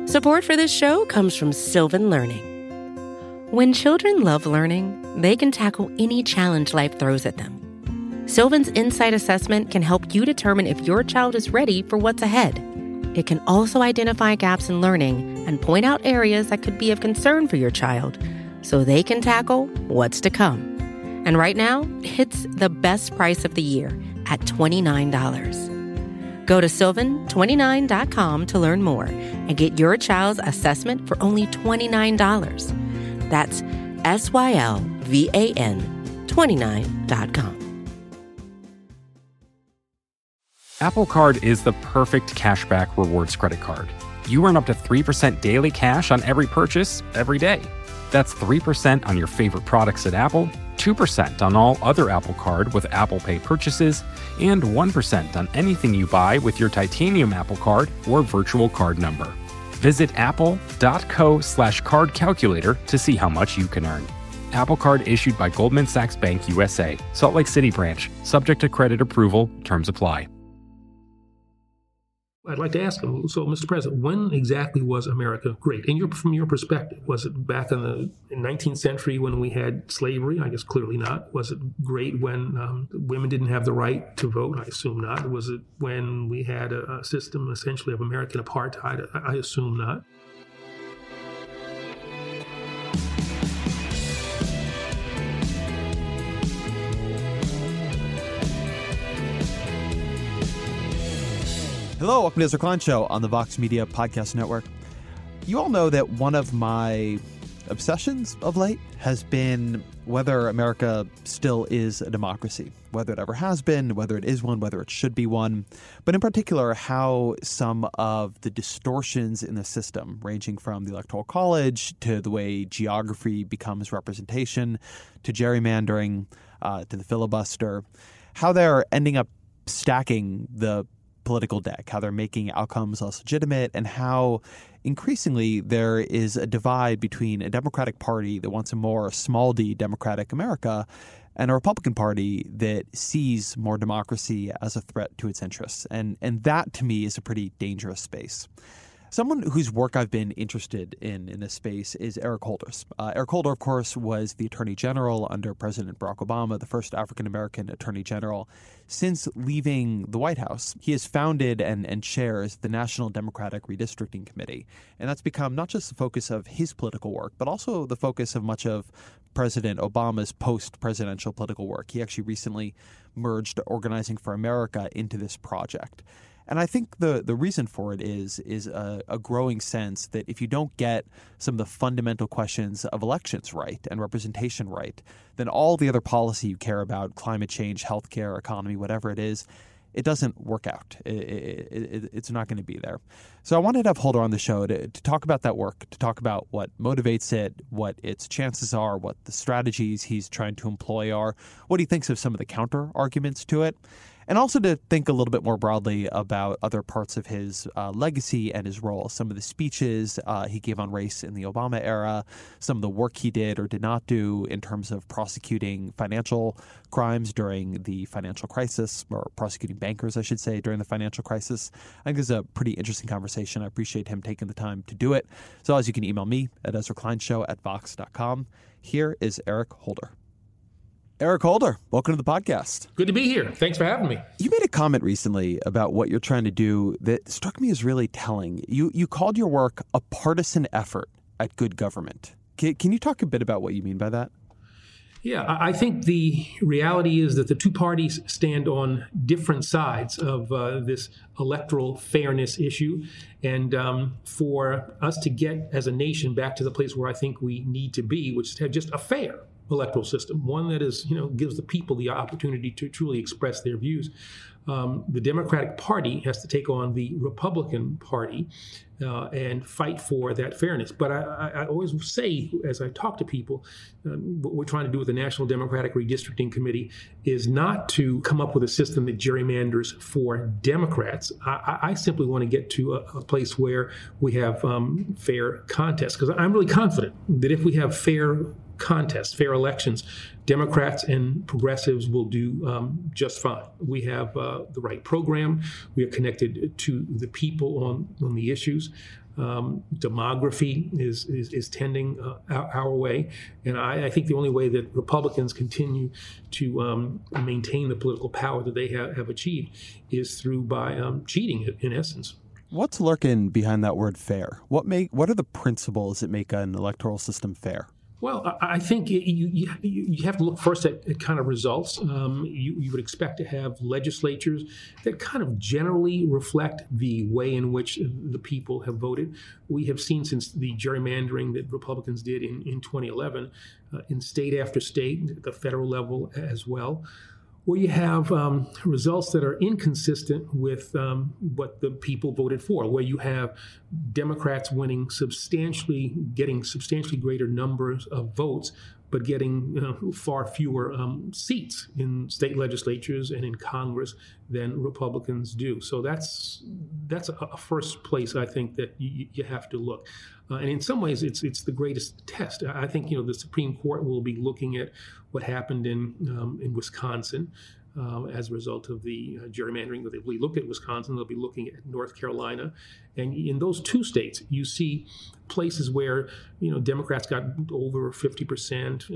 Support for this show comes from Sylvan Learning. When children love learning, they can tackle any challenge life throws at them. Sylvan's Insight Assessment can help you determine if your child is ready for what's ahead. It can also identify gaps in learning and point out areas that could be of concern for your child so they can tackle what's to come. And right now, it's the best price of the year at $29. Go to sylvan29.com to learn more and get your child's assessment for only $29. That's SYLVAN29.com. Apple Card is the perfect cashback rewards credit card. You earn up to 3% daily cash on every purchase every day. That's 3% on your favorite products at Apple, 2% on all other Apple Card with Apple Pay purchases, and 1% on anything you buy with your titanium Apple Card or virtual card number. Visit apple.co/card calculator to see how much you can earn. Apple Card issued by Goldman Sachs Bank USA, Salt Lake City branch, subject to credit approval, terms apply. I'd like to ask him, so Mr. President, when exactly was America great? From your perspective, was it back in the 19th century when we had slavery? I guess clearly not. Was it great when women didn't have the right to vote? I assume not. Was it when we had a system essentially of American apartheid? I assume not. Hello, welcome to the Ezra Klein Show on the Vox Media Podcast Network. You all know that one of my obsessions of late has been whether America still is a democracy, whether it ever has been, whether it is one, whether it should be one, but in particular, how some of the distortions in the system, ranging from the Electoral College to the way geography becomes representation, to gerrymandering, to the filibuster, how they're ending up stacking the political deck, how they're making outcomes less legitimate, and how increasingly there is a divide between a Democratic Party that wants a more small d democratic America and a Republican Party that sees more democracy as a threat to its interests. And that, to me, is a pretty dangerous space. Someone whose work I've been interested in this space is Eric Holder. Eric Holder, of course, was the Attorney General under President Barack Obama, the first African-American Attorney General. Since leaving the White House, he has founded and chairs the National Democratic Redistricting Committee. And that's become not just the focus of his political work, but also the focus of much of President Obama's post-presidential political work. He actually recently merged Organizing for America into this project. And I think the reason for it is a growing sense that if you don't get some of the fundamental questions of elections right and representation right, then all the other policy you care about, climate change, healthcare, economy, whatever it is, it doesn't work out. It's not going to be there. So I wanted to have Holder on the show to talk about that work, to talk about what motivates it, what its chances are, what the strategies he's trying to employ are, what he thinks of some of the counter arguments to it, and also to think a little bit more broadly about other parts of his legacy and his role. Some of the speeches he gave on race in the Obama era, some of the work he did or did not do in terms of prosecuting financial crimes during the financial crisis, or prosecuting bankers, I should say, during the financial crisis. I think this is a pretty interesting conversation. I appreciate him taking the time to do it. So as you can email me at EzraKleinShow@Vox.com. Here is Eric Holder. Eric Holder, welcome to the podcast. Good to be here. Thanks for having me. You made a comment recently about what you're trying to do that struck me as really telling. You called your work a partisan effort at good government. Can you talk a bit about what you mean by that? Yeah, I think the reality is that the two parties stand on different sides of this electoral fairness issue. And for us to get as a nation back to the place where I think we need to be, which is to have just a fair electoral system, one that is, gives the people the opportunity to truly express their views. The Democratic Party has to take on the Republican Party and fight for that fairness. But I always say, as I talk to people, what we're trying to do with the National Democratic Redistricting Committee is not to come up with a system that gerrymanders for Democrats. I simply want to get to a place where we have fair contests, because I'm really confident that if we have fair contest, fair elections, Democrats and progressives will do just fine. We have the right program. We are connected to the people on the issues. Demography is tending our way, and I think the only way that Republicans continue to maintain the political power that they have achieved is through by cheating, in essence. What's lurking behind that word fair? What are the principles that make an electoral system fair? Well, I think you have to look first at kind of results. You would expect to have legislatures that kind of generally reflect the way in which the people have voted. We have seen since the gerrymandering that Republicans did in 2011, in state after state, at the federal level as well, where you have results that are inconsistent with what the people voted for, where you have Democrats getting substantially greater numbers of votes, but getting far fewer seats in state legislatures and in Congress than Republicans do. So that's a first place I think that you have to look. And in some ways, it's the greatest test. I think the Supreme Court will be looking at what happened in Wisconsin as a result of the gerrymandering. If we look at Wisconsin, they'll be looking at North Carolina, and in those two states, you see places where Democrats got over 50%.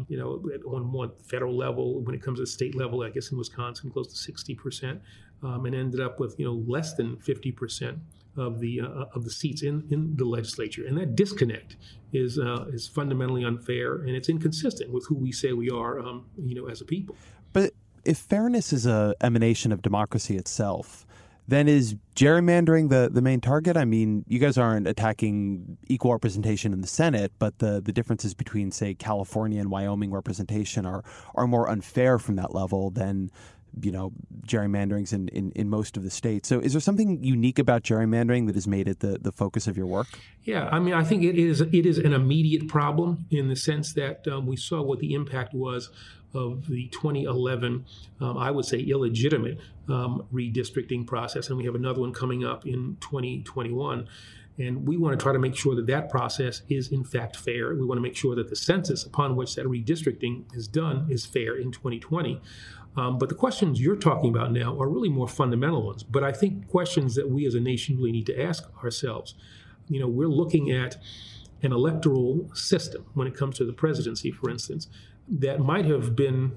On one federal level, when it comes to the state level, I guess in Wisconsin, close to 60%, and ended up with less than 50% of the seats in the legislature, and that disconnect is fundamentally unfair, and it's inconsistent with who we say we are, as a people. But if fairness is an emanation of democracy itself, then is gerrymandering the main target? I mean, you guys aren't attacking equal representation in the Senate, but the differences between, say, California and Wyoming representation are more unfair from that level than gerrymanderings in most of the states. So is there something unique about gerrymandering that has made it the focus of your work? Yeah, I mean, I think it is an immediate problem in the sense that we saw what the impact was of the 2011, I would say, illegitimate redistricting process. And we have another one coming up in 2021. And we want to try to make sure that process is, in fact, fair. We want to make sure that the census upon which that redistricting is done is fair in 2020. But the questions you're talking about now are really more fundamental ones. But I think questions that we as a nation really need to ask ourselves. We're looking at an electoral system when it comes to the presidency, for instance, that might have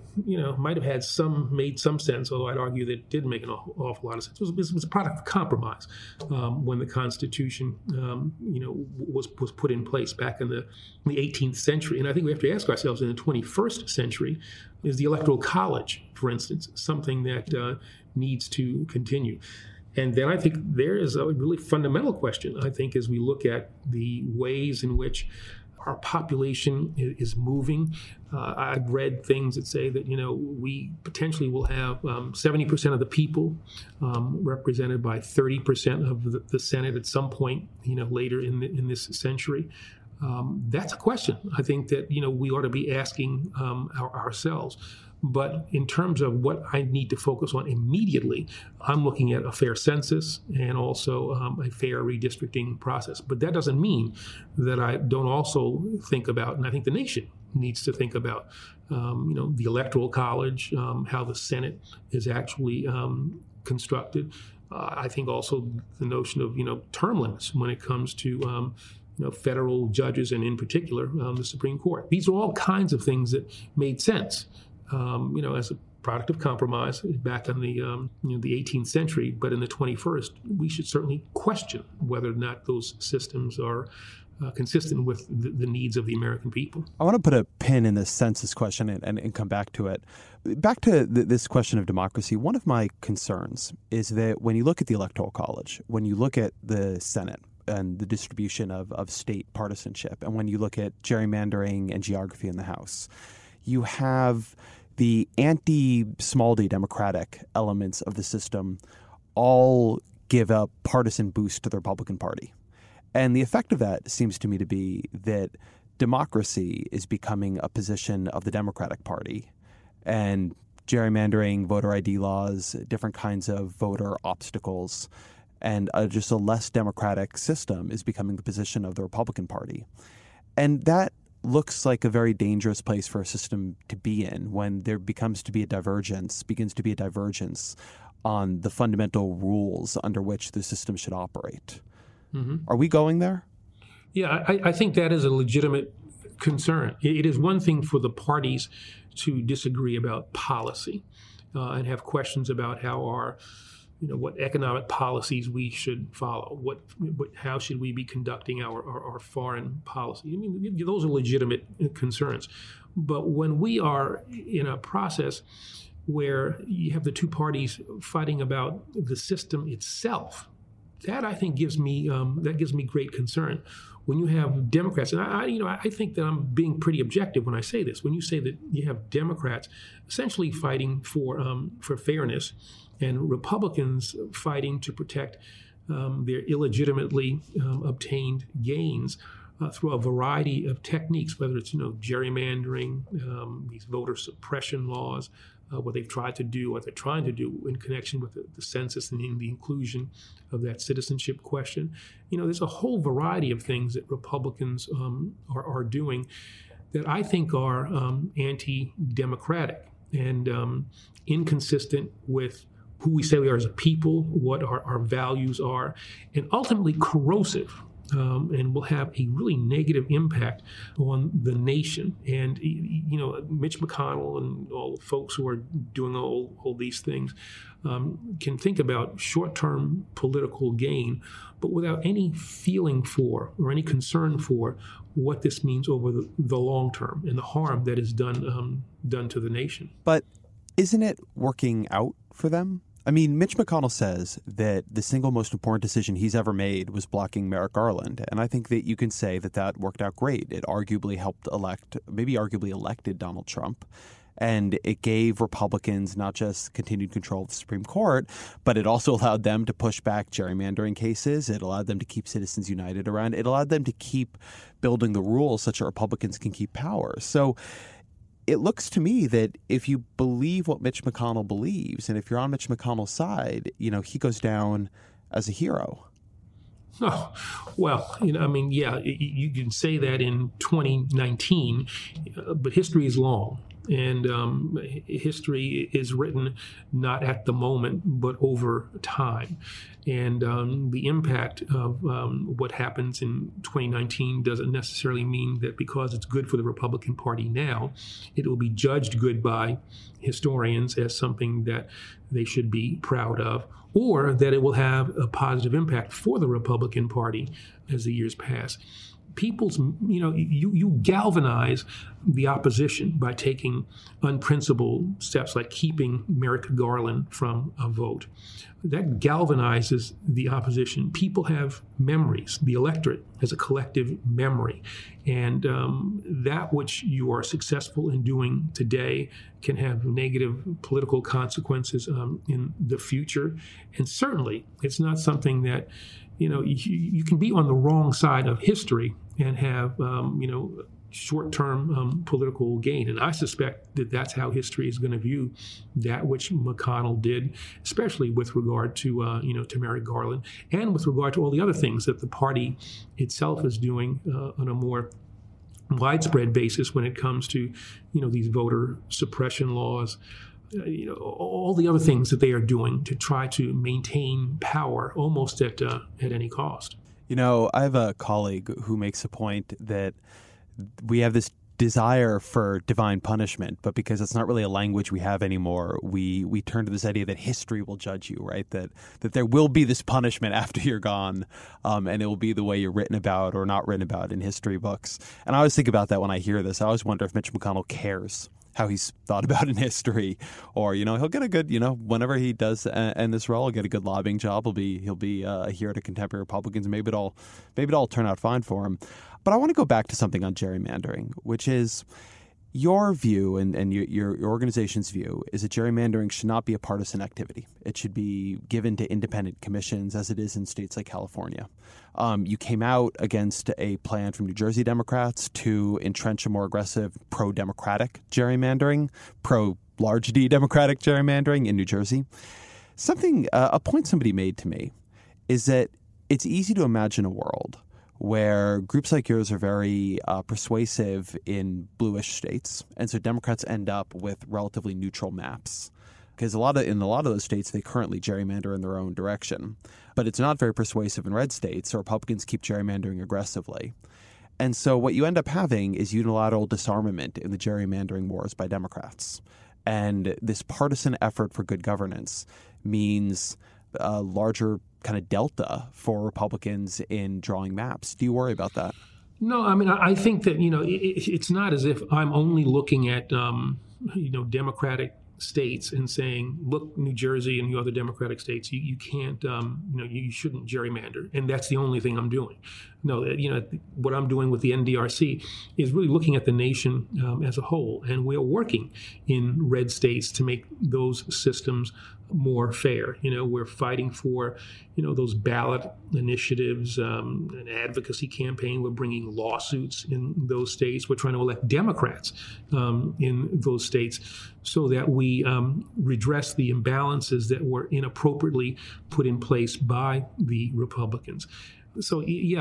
made some sense, although I'd argue that it didn't make an awful lot of sense. It was a product of compromise when the Constitution, was put in place back in the 18th century. And I think we have to ask ourselves, in the 21st century, is the Electoral College, for instance, something that needs to continue? And then I think there is a really fundamental question, I think, as we look at the ways in which our population is moving. I've read things that say that, we potentially will have 70% of the people represented by 30% of the Senate at some point, later in this century. That's a question I think that, we ought to be asking ourselves. But in terms of what I need to focus on immediately, I'm looking at a fair census and also a fair redistricting process. But that doesn't mean that I don't also think about, and I think the nation needs to think about, the Electoral College, how the Senate is actually constructed. I think also the notion of, term limits when it comes to federal judges and in particular the Supreme Court. These are all kinds of things that made sense. As a product of compromise back in the 18th century, but in the 21st, we should certainly question whether or not those systems are consistent with the needs of the American people. I want to put a pin in this census question and come back to it. Back to this question of democracy, one of my concerns is that when you look at the Electoral College, when you look at the Senate and the distribution of state partisanship, and when you look at gerrymandering and geography in the House, you have the anti-small d Democratic elements of the system all give a partisan boost to the Republican Party. And the effect of that seems to me to be that democracy is becoming a position of the Democratic Party, and gerrymandering, voter ID laws, different kinds of voter obstacles, and just a less democratic system is becoming the position of the Republican Party. And that looks like a very dangerous place for a system to be in when there begins to be a divergence on the fundamental rules under which the system should operate. Mm-hmm. Are we going there? Yeah, I think that is a legitimate concern. It is one thing for the parties to disagree about policy and have questions about what economic policies we should follow, how should we be conducting our foreign policy. I mean, those are legitimate concerns. But when we are in a process where you have the two parties fighting about the system itself, that I think gives me great concern. When you have Democrats, and I think that I'm being pretty objective when I say this. When you say that you have Democrats essentially fighting for fairness, and Republicans fighting to protect their illegitimately obtained gains through a variety of techniques, whether it's gerrymandering, these voter suppression laws, what they're trying to do in connection with the census and the inclusion of that citizenship question. There's a whole variety of things that Republicans are doing that I think are anti-democratic and inconsistent with who we say we are as a people, what our values are, and ultimately corrosive. And will have a really negative impact on the nation. And, Mitch McConnell and all the folks who are doing all these things can think about short-term political gain, but without any feeling for or any concern for what this means over the long term and the harm that is done to the nation. But isn't it working out for them? I mean, Mitch McConnell says that the single most important decision he's ever made was blocking Merrick Garland. And I think that you can say that worked out great. It arguably elected Donald Trump. And it gave Republicans not just continued control of the Supreme Court, but it also allowed them to push back gerrymandering cases. It allowed them to keep Citizens United around. It allowed them to keep building the rules such that Republicans can keep power. So it looks to me that if you believe what Mitch McConnell believes, and if you're on Mitch McConnell's side, he goes down as a hero. Oh, well, you can say that in 2019, but history is long. And history is written not at the moment, but over time. And the impact of what happens in 2019 doesn't necessarily mean that because it's good for the Republican Party now, it will be judged good by historians as something that they should be proud of, or that it will have a positive impact for the Republican Party as the years pass. You galvanize the opposition by taking unprincipled steps like keeping Merrick Garland from a vote. That galvanizes the opposition. People have memories. The electorate has a collective memory. And that which you are successful in doing today can have negative political consequences in the future. And certainly, it's not something that you can be on the wrong side of history and have, short-term political gain. And I suspect that that's how history is going to view that which McConnell did, especially with regard to, to Merrick Garland and with regard to all the other things that the party itself is doing on a more widespread basis when it comes to, these voter suppression laws, all the other things that they are doing to try to maintain power almost at any cost. I have a colleague who makes a point that we have this desire for divine punishment, but because it's not really a language we have anymore, we turn to this idea that history will judge you, right? That there will be this punishment after you're gone, and it will be the way you're written about or not written about in history books. And I always think about that when I hear this. I always wonder if Mitch McConnell cares how he's thought about in history, or he'll get a good whenever he does end this role, he'll get a good lobbying job. He'll be a hero to contemporary Republicans, and maybe it'll all turn out fine for him. But I want to go back to something on gerrymandering, which is your view and your organization's view is that gerrymandering should not be a partisan activity. It should be given to independent commissions, as it is in states like California. You came out against a plan from New Jersey Democrats to entrench a more aggressive pro-democratic gerrymandering, pro-large D democratic gerrymandering in New Jersey. A point somebody made to me is that it's easy to imagine a world where groups like yours are very persuasive in bluish states. And so Democrats end up with relatively neutral maps. Because in a lot of those states, they currently gerrymander in their own direction. But it's not very persuasive in red states, so Republicans keep gerrymandering aggressively. And so what you end up having is unilateral disarmament in the gerrymandering wars by Democrats. And this partisan effort for good governance means a larger kind of delta for Republicans in drawing maps. Do you worry about that? No, I mean, I think that, it's not as if I'm only looking at, Democratic states and saying, look, New Jersey and the other Democratic states, you can't, you shouldn't gerrymander. And that's the only thing I'm doing. No, what I'm doing with the NDRC is really looking at the nation as a whole. And we are working in red states to make those systems more fair. We're fighting for, those ballot initiatives, an advocacy campaign. We're bringing lawsuits in those states. We're trying to elect Democrats in those states so that we redress the imbalances that were inappropriately put in place by the Republicans. So,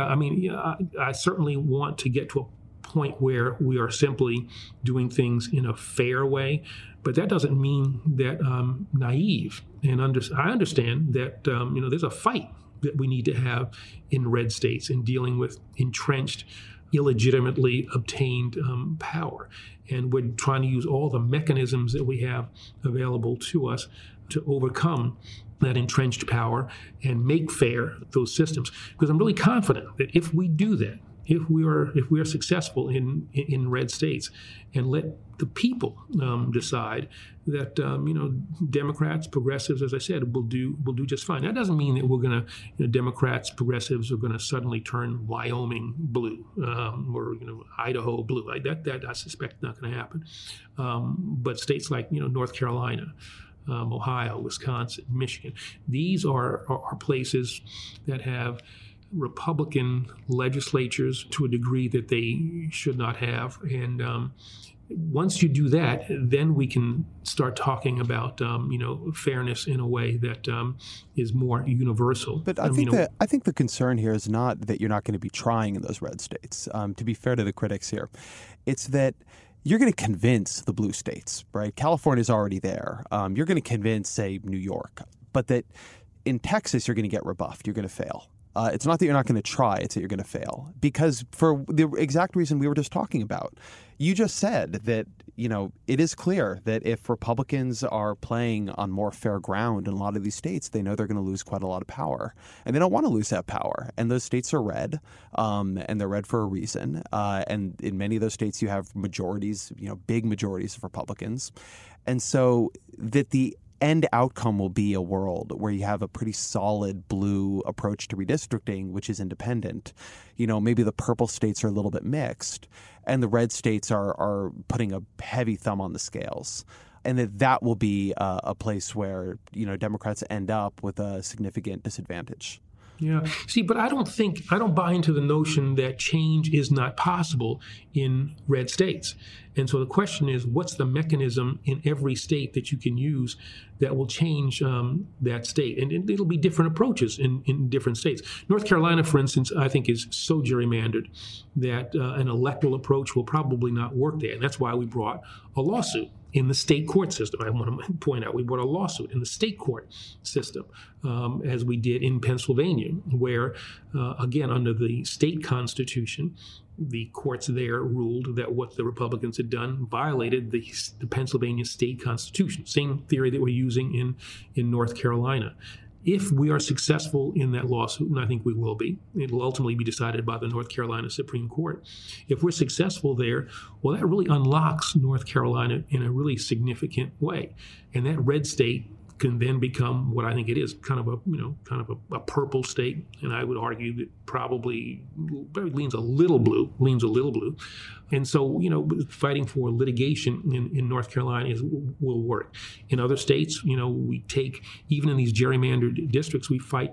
I certainly want to get to a point where we are simply doing things in a fair way. But that doesn't mean that I'm naive. And I understand that, there's a fight that we need to have in red states in dealing with entrenched, illegitimately obtained power. And we're trying to use all the mechanisms that we have available to us to overcome that entrenched power and make fair those systems. Because I'm really confident that if we do that, if we are successful in red states and let the people decide that Democrats, progressives, as I said, will do just fine. That doesn't mean that we're going to Democrats, progressives are going to suddenly turn Wyoming blue or Idaho blue. That I suspect not going to happen. But states like North Carolina, Ohio, Wisconsin, Michigan, these are places that have Republican legislatures to a degree that they should not have. And once you do that, then we can start talking about fairness in a way that is more universal. But I think the concern here is not that you're not going to be trying in those red states. To be fair to the critics here, it's that you're going to convince the blue states, right? California's already there. You're going to convince, say, New York, but that in Texas you're going to get rebuffed. You're going to fail. It's not that you're not going to try, it's that you're going to fail. Because for the exact reason we were just talking about, you just said that, it is clear that if Republicans are playing on more fair ground in a lot of these states, they know they're going to lose quite a lot of power. And they don't want to lose that power. And those states are red, and they're red for a reason. And in many of those states, you have majorities, big majorities of Republicans. And so that the end outcome will be a world where you have a pretty solid blue approach to redistricting, which is independent. Maybe the purple states are a little bit mixed, and the red states are putting a heavy thumb on the scales. And that will be a place where, Democrats end up with a significant disadvantage. Yeah. See, but I don't buy into the notion that change is not possible in red states. And so the question is, what's the mechanism in every state that you can use that will change that state? And it'll be different approaches in different states. North Carolina, for instance, I think is so gerrymandered that an electoral approach will probably not work there. And that's why we brought a lawsuit in the state court system. I want to point out we brought a lawsuit in the state court system, as we did in Pennsylvania, where, again, under the state constitution, the courts there ruled that what the Republicans had done violated the Pennsylvania state constitution. Same theory that we're using in North Carolina. If we are successful in that lawsuit, and I think we will be, it will ultimately be decided by the North Carolina Supreme Court. If we're successful there, well, that really unlocks North Carolina in a really significant way. And that red state can then become what I think it is, kind of a purple state. And I would argue that probably leans a little blue. And so, fighting for litigation in North Carolina will work. In other states, we take, even in these gerrymandered districts, we fight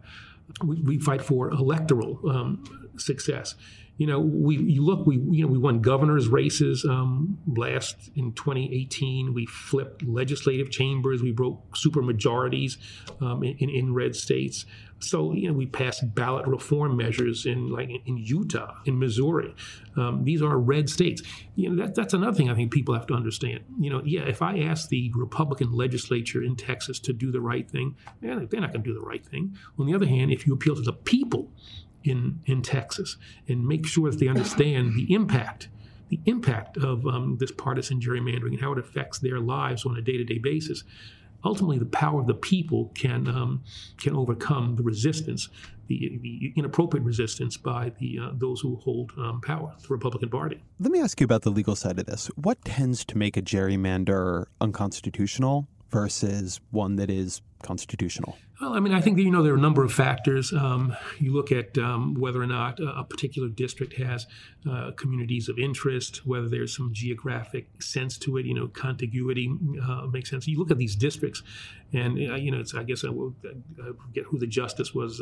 for electoral success. We won governor's races last in 2018. We flipped legislative chambers. We broke super majorities in red states. So, we passed ballot reform measures in Utah, in Missouri. These are red states. That's another thing I think people have to understand. If I ask the Republican legislature in Texas to do the right thing, they're not going to do the right thing. On the other hand, if you appeal to the people in Texas and make sure that they understand the impact of this partisan gerrymandering and how it affects their lives on a day-to-day basis, ultimately the power of the people can overcome the resistance, the inappropriate resistance by those who hold power, the Republican Party. Let me ask you about the legal side of this. What tends to make a gerrymander unconstitutional versus one that is constitutional? Well, I think there are a number of factors. You look at whether or not a particular district has communities of interest, whether there's some geographic sense to it. Contiguity makes sense. You look at these districts, and I guess I forget who the justice was.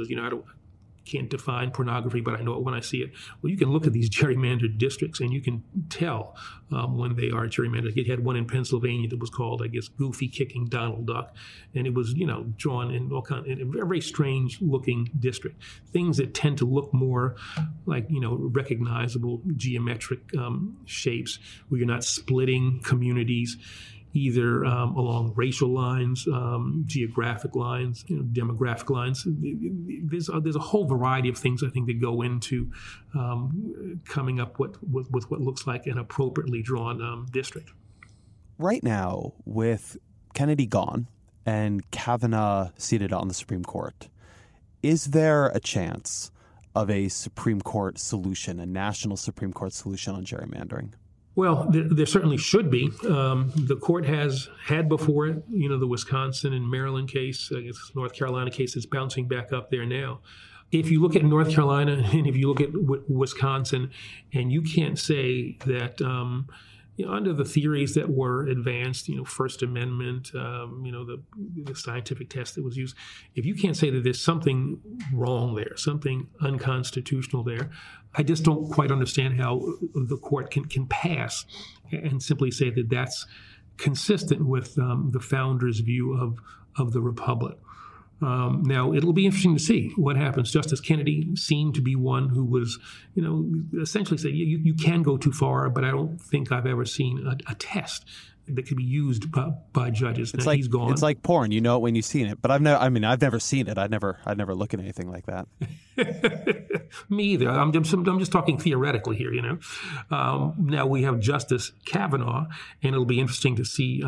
I can't define pornography, but I know it when I see it. Well, you can look at these gerrymandered districts, and you can tell when they are gerrymandered. It had one in Pennsylvania that was called, I guess, Goofy Kicking Donald Duck, and it was, drawn in in a very strange looking district. Things that tend to look more like, recognizable geometric shapes, where you're not splitting communities either along racial lines, geographic lines, demographic lines. There's a whole variety of things I think that go into coming up with what looks like an appropriately drawn district. Right now, with Kennedy gone and Kavanaugh seated on the Supreme Court, is there a chance of a Supreme Court solution, a national Supreme Court solution on gerrymandering? Well, there certainly should be. The court has had before it, the Wisconsin and Maryland case. I guess North Carolina case is bouncing back up there now. If you look at North Carolina and if you look at Wisconsin, and you can't say that under the theories that were advanced, First Amendment, the scientific test that was used, if you can't say that there's something wrong there, something unconstitutional there, I just don't quite understand how the court can pass and simply say that that's consistent with the founders' view of the republic. Now, it'll be interesting to see what happens. Justice Kennedy seemed to be one who was, essentially said, you can go too far, but I don't think I've ever seen a test that could be used by judges. Now, he's gone. It's like porn. You know it when you've seen it. But I've never seen it. I'd never look at anything like that. Me either. I'm just talking theoretically here, Now we have Justice Kavanaugh, and it'll be interesting to see,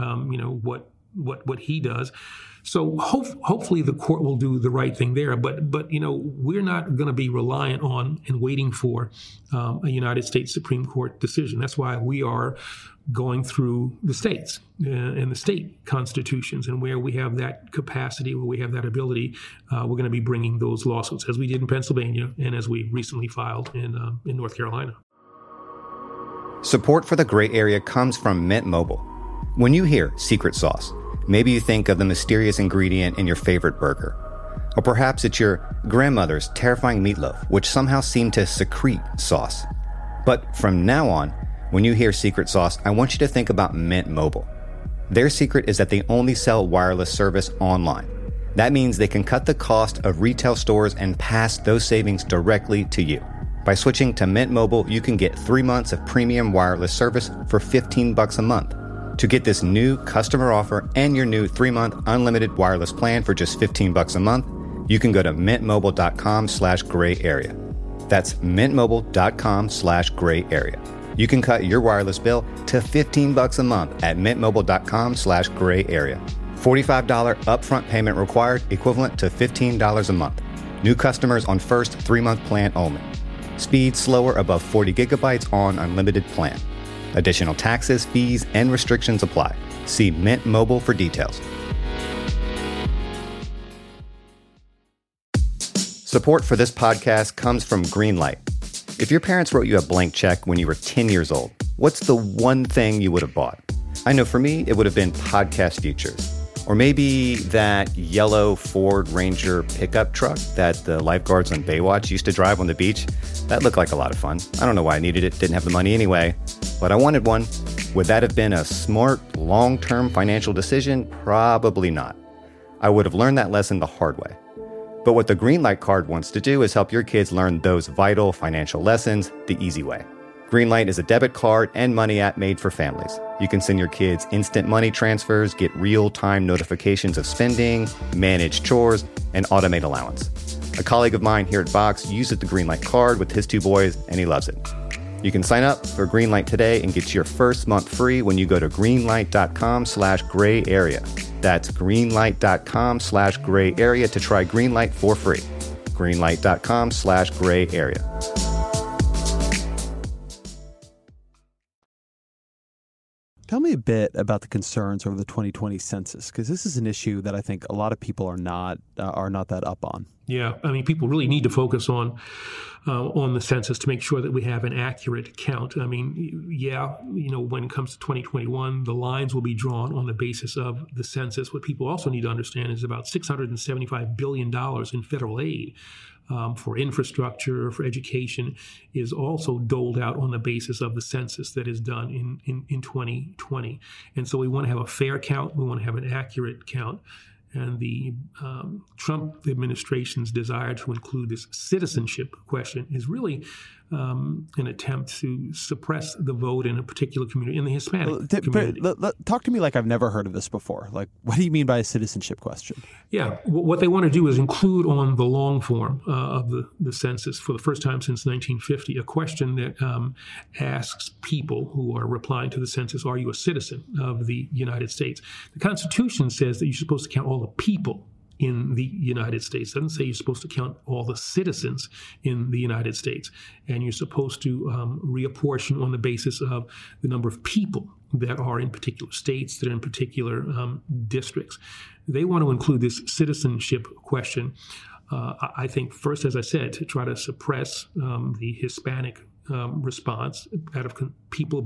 what he does. So hopefully the court will do the right thing there. But we're not going to be reliant on and waiting for a United States Supreme Court decision. That's why we are going through the states and the state constitutions, and where we have that capacity, where we have that ability, we're going to be bringing those lawsuits, as we did in Pennsylvania and as we recently filed in North Carolina. Support for the Gray Area comes from Mint Mobile. When you hear secret sauce, maybe you think of the mysterious ingredient in your favorite burger. Or perhaps it's your grandmother's terrifying meatloaf, which somehow seemed to secrete sauce. But from now on, when you hear secret sauce, I want you to think about Mint Mobile. Their secret is that they only sell wireless service online. That means they can cut the cost of retail stores and pass those savings directly to you. By switching to Mint Mobile, you can get 3 months of premium wireless service for $15 a month. To get this new customer offer and your new 3-month unlimited wireless plan for just $15 a month, you can go to mintmobile.com/gray area. That's mintmobile.com/gray area. You can cut your wireless bill to $15 a month at mintmobile.com/gray area. $45 upfront payment required, equivalent to $15 a month. New customers on first 3-month plan only. Speed slower above 40 gigabytes on unlimited plan. Additional taxes, fees, and restrictions apply. See Mint Mobile for details. Support for this podcast comes from Greenlight. If your parents wrote you a blank check when you were 10 years old, what's the one thing you would have bought? I know for me, it would have been podcast features. Or maybe that yellow Ford Ranger pickup truck that the lifeguards on Baywatch used to drive on the beach. That looked like a lot of fun. I don't know why I needed it, didn't have the money anyway, but I wanted one. Would that have been a smart, long-term financial decision? Probably not. I would have learned that lesson the hard way. But what the Greenlight card wants to do is help your kids learn those vital financial lessons the easy way. Greenlight is a debit card and money app made for families. You can send your kids instant money transfers, get real-time notifications of spending, manage chores, and automate allowance. A colleague of mine here at Vox uses the Greenlight card with his 2 boys, and he loves it. You can sign up for Greenlight today and get your first month free when you go to greenlight.com/gray area. That's greenlight.com/gray area to try Greenlight for free. Greenlight.com/gray area. Tell me a bit about the concerns over the 2020 census, because this is an issue that I think a lot of people are not that up on. Yeah, I mean, people really need to focus on the census to make sure that we have an accurate count. I mean, yeah, when it comes to 2021, the lines will be drawn on the basis of the census. What people also need to understand is about $675 billion in federal aid for infrastructure, for education, is also doled out on the basis of the census that is done in 2020. And so we want to have a fair count. We want to have an accurate count. And the Trump administration's desire to include this citizenship question is really an attempt to suppress the vote in a particular community, in the Hispanic community. Talk to me like I've never heard of this before. Like, what do you mean by a citizenship question? Yeah, what they want to do is include on the long form of the census for the first time since 1950 a question that asks people who are replying to the census, are you a citizen of the United States? The Constitution says that you're supposed to count all the people in the United States. It doesn't say you're supposed to count all the citizens in the United States. And you're supposed to reapportion on the basis of the number of people that are in particular states, that are in particular districts. They want to include this citizenship question, I think, first, as I said, to try to suppress the Hispanic response out of people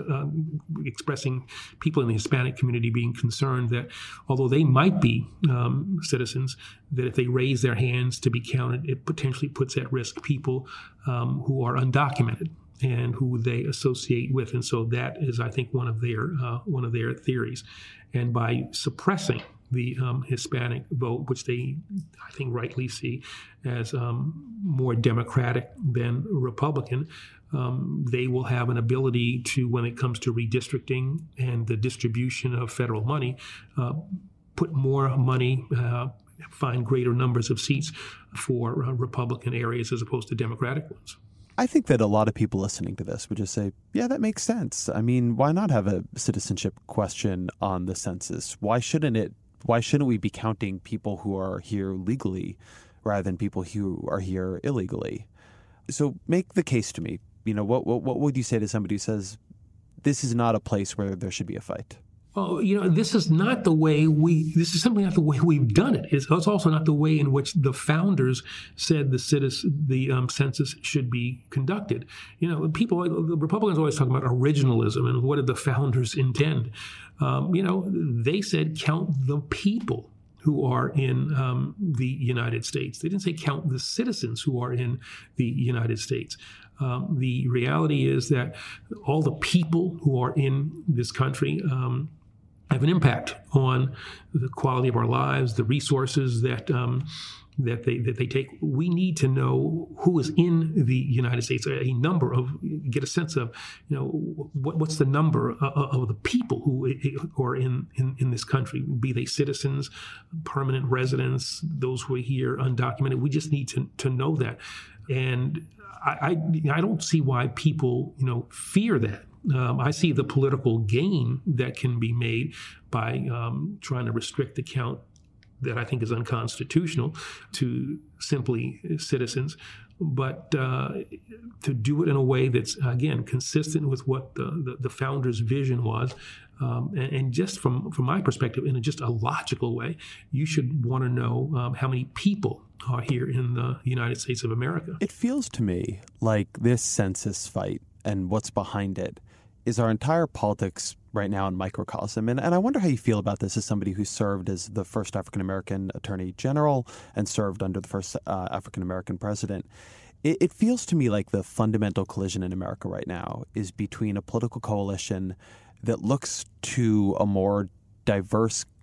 expressing people in the Hispanic community being concerned that although they might be citizens, that if they raise their hands to be counted, it potentially puts at risk people who are undocumented and who they associate with. And so that is, I think, one of their theories. And by suppressing the Hispanic vote, which they, I think, rightly see as more Democratic than Republican, they will have an ability to, when it comes to redistricting and the distribution of federal money, put more money, find greater numbers of seats for Republican areas as opposed to Democratic ones. I think that a lot of people listening to this would just say, yeah, that makes sense. I mean, why not have a citizenship question on the census? Why shouldn't we be counting people who are here legally rather than people who are here illegally? So make the case to me. What would you say to somebody who says this is not a place where there should be a fight? Well, this is simply not the way we've done it. It's also not the way in which the founders said the census should be conducted. The Republicans always talk about originalism and what did the founders intend. They said count the people who are in the United States. They didn't say count the citizens who are in the United States. The reality is that all the people who are in this country have an impact on the quality of our lives, the resources that they take. We need to know who is in the United States, get a sense of, what's the number of the people who are in this country, be they citizens, permanent residents, those who are here undocumented. We just need to know that. And I don't see why people, fear that. I see the political gain that can be made by trying to restrict the count that I think is unconstitutional to simply citizens, but to do it in a way that's, again, consistent with what the founders' vision was. And just from my perspective, in just a logical way, you should want to know how many people are here in the United States of America. It feels to me like this census fight and what's behind it is our entire politics right now in microcosm. And I wonder how you feel about this as somebody who served as the first African-American attorney general and served under the first African-American president. It feels to me like the fundamental collision in America right now is between a political coalition that looks to a more diverse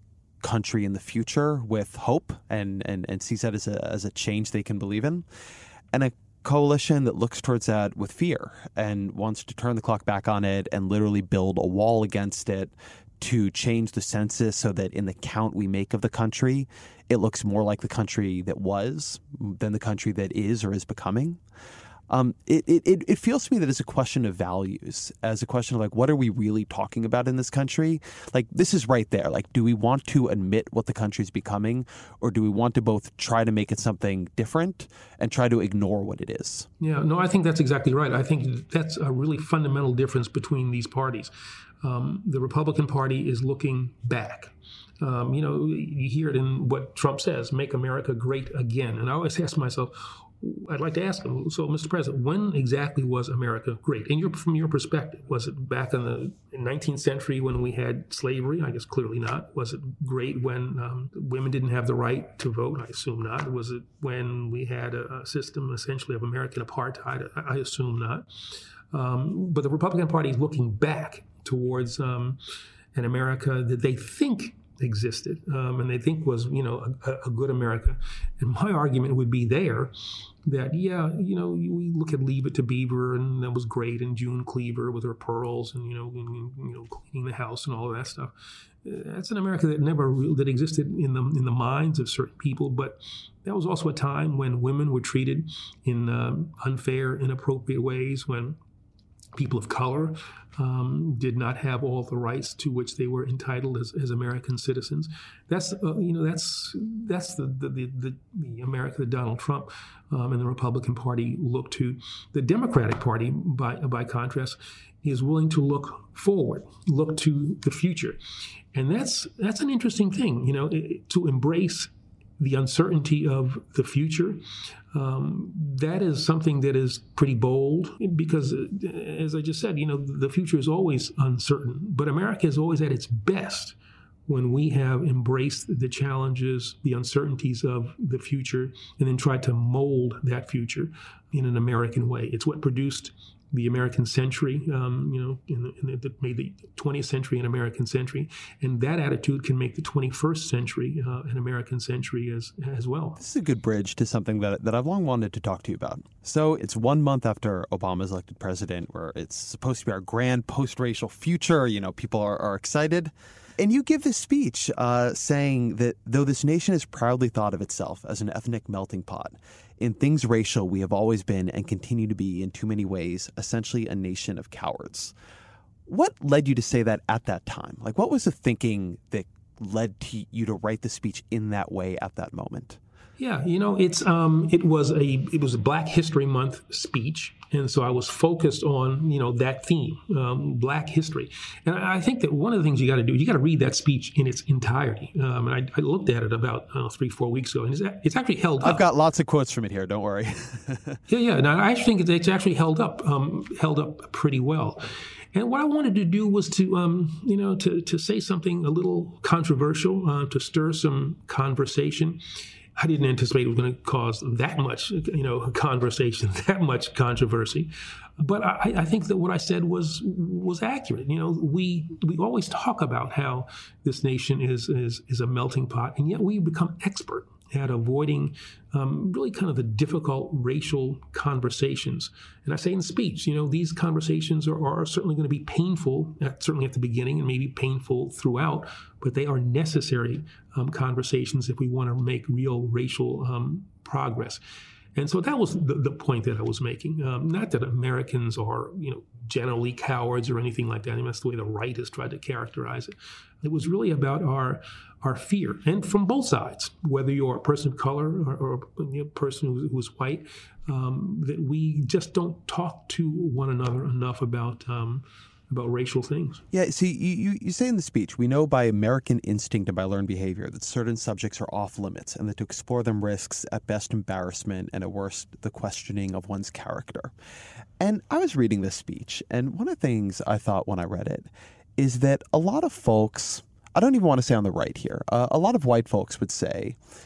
country in the future with hope and sees that as a change they can believe in, and a coalition that looks towards that with fear and wants to turn the clock back on it and literally build a wall against it to change the census so that in the count we make of the country, it looks more like the country that was than the country that is or is becoming. It feels to me that it's a question of values, as a question of like, what are we really talking about in this country? Like, this is right there. Like, do we want to admit what the country's becoming, or do we want to both try to make it something different and try to ignore what it is? Yeah, no, I think that's exactly right. I think that's a really fundamental difference between these parties. The Republican Party is looking back. You hear it in what Trump says, make America great again. And I always ask myself, I'd like to ask him, so Mr. President, when exactly was America great? And from your perspective, was it back in the 19th century when we had slavery? I guess clearly not. Was it great when women didn't have the right to vote? I assume not. Was it when we had a system essentially of American apartheid? I assume not. But the Republican Party is looking back towards an America that they think existed and they think was, a good America. And my argument would be there that, we look at Leave It to Beaver, and that was great, and June Cleaver with her pearls and, cleaning the house and all of that stuff. That's an America that existed in the minds of certain people, but that was also a time when women were treated in unfair, inappropriate ways, when people of color did not have all the rights to which they were entitled as American citizens. That's the America that Donald Trump and the Republican Party look to. The Democratic Party, by contrast, is willing to look forward, look to the future, and that's an interesting thing. To embrace the uncertainty of the future. That is something that is pretty bold because, as I just said, the future is always uncertain. But America is always at its best when we have embraced the challenges, the uncertainties of the future, and then tried to mold that future in an American way. It's what produced the American century, that made the 20th century an American century. And that attitude can make the 21st century an American century as well. This is a good bridge to something that I've long wanted to talk to you about. So it's 1 month after Obama is elected president, where it's supposed to be our grand post-racial future. People are excited. And you give this speech saying that though this nation has proudly thought of itself as an ethnic melting pot, in things racial, we have always been and continue to be in too many ways, essentially a nation of cowards. What led you to say that at that time? Like, what was the thinking that led to you to write the speech in that way at that moment? Yeah, it was a Black History Month speech, and so I was focused on that theme, Black history. And I think that one of the things you got to do, you got to read that speech in its entirety. And I looked at it about 3-4 weeks ago, and it's actually held up. I've got lots of quotes from it here. Don't worry. Yeah. Now I actually think it's actually held up pretty well. And what I wanted to do was to say something a little controversial, to stir some conversation. I didn't anticipate it was going to cause that much, conversation, that much controversy. But I think that what I said was accurate. We always talk about how this nation is a melting pot, and yet we become expert at avoiding really kind of the difficult racial conversations. And I say in the speech, these conversations are certainly going to be painful, certainly at the beginning, and maybe painful throughout, but they are necessary conversations if we want to make real racial progress. And so that was the point that I was making. Not that Americans are, generally cowards or anything like that. I mean, that's the way the right has tried to characterize it. It was really about our fear, and from both sides, whether you're a person of color or a person who's white, that we just don't talk to one another enough about racial things. Yeah, see, you say in the speech, we know by American instinct and by learned behavior that certain subjects are off limits and that to explore them risks at best embarrassment and at worst the questioning of one's character. And I was reading this speech, and one of the things I thought when I read it is that a lot of folks, I don't even want to say on the right here, a lot of white folks would say,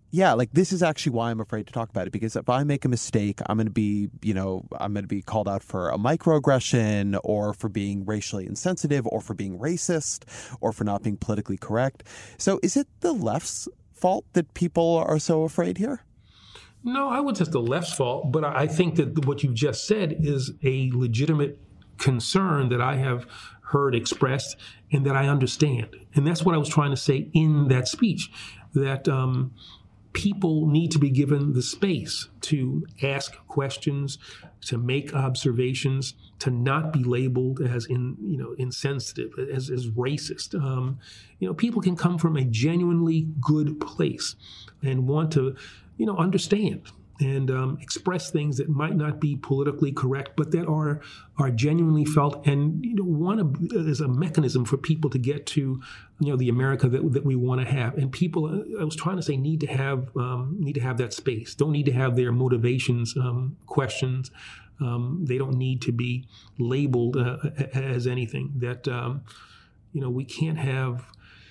yeah, like this is actually why I'm afraid to talk about it, because if I make a mistake, I'm going to be called out for a microaggression or for being racially insensitive or for being racist or for not being politically correct. So is it the left's fault that people are so afraid here? No, I would say it's the left's fault, but I think that what you've just said is a legitimate concern that I have heard expressed and that I understand. And that's what I was trying to say in that speech, that people need to be given the space to ask questions, to make observations, to not be labeled as insensitive, as racist. People can come from a genuinely good place and want to, understand and express things that might not be politically correct, but that are genuinely felt, and as a mechanism for people to get to the America that we want to have. And people, I was trying to say, need to have that space. Don't need to have their motivations questioned. They don't need to be labeled as anything. That we can't have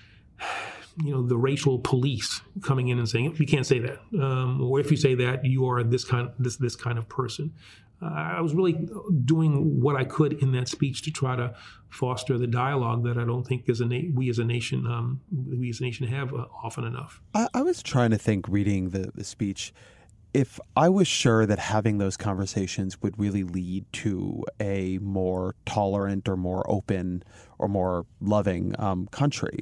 the racial police coming in and saying, you can't say that, or if you say that, you are this kind of person. I was really doing what I could in that speech to try to foster the dialogue that I don't think we as a nation have often enough. I was trying to think, reading the speech, if I was sure that having those conversations would really lead to a more tolerant or more open or more loving country.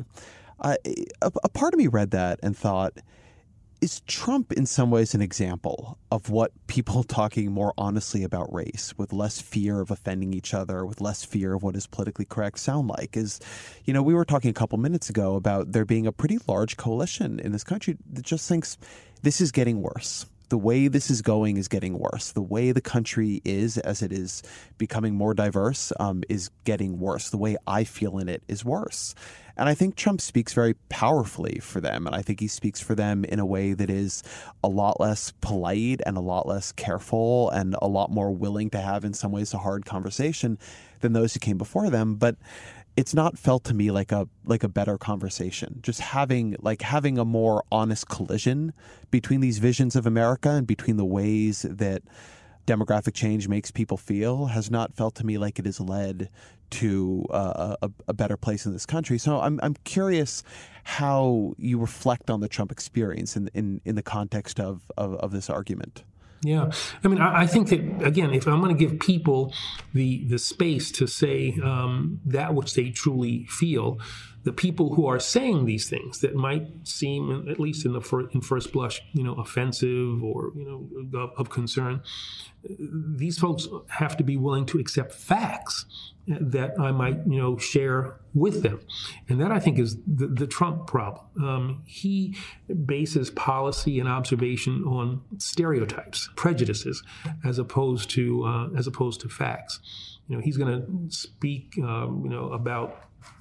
A part of me read that and thought, is Trump in some ways an example of what people talking more honestly about race, with less fear of offending each other, with less fear of what is politically correct, sound like? We were talking a couple minutes ago about there being a pretty large coalition in this country that just thinks this is getting worse. The way this is going is getting worse. The way the country is, as it is becoming more diverse, is getting worse. The way I feel in it is worse. And I think Trump speaks very powerfully for them. And I think he speaks for them in a way that is a lot less polite and a lot less careful and a lot more willing to have, in some ways, a hard conversation than those who came before them. But it's not felt to me like a better conversation. Just having a more honest collision between these visions of America and between the ways that demographic change makes people feel has not felt to me like it has led to a better place in this country. So I'm curious how you reflect on the Trump experience in the context of this argument. Yeah. I mean, I think that, again, if I'm going to give people the space to say that which they truly feel, the people who are saying these things that might seem, at least in first blush, offensive or, of concern, these folks have to be willing to accept facts that I might, share with them. And that, I think, is the Trump problem. He bases policy and observation on stereotypes, prejudices, as opposed to facts. He's going to speak, about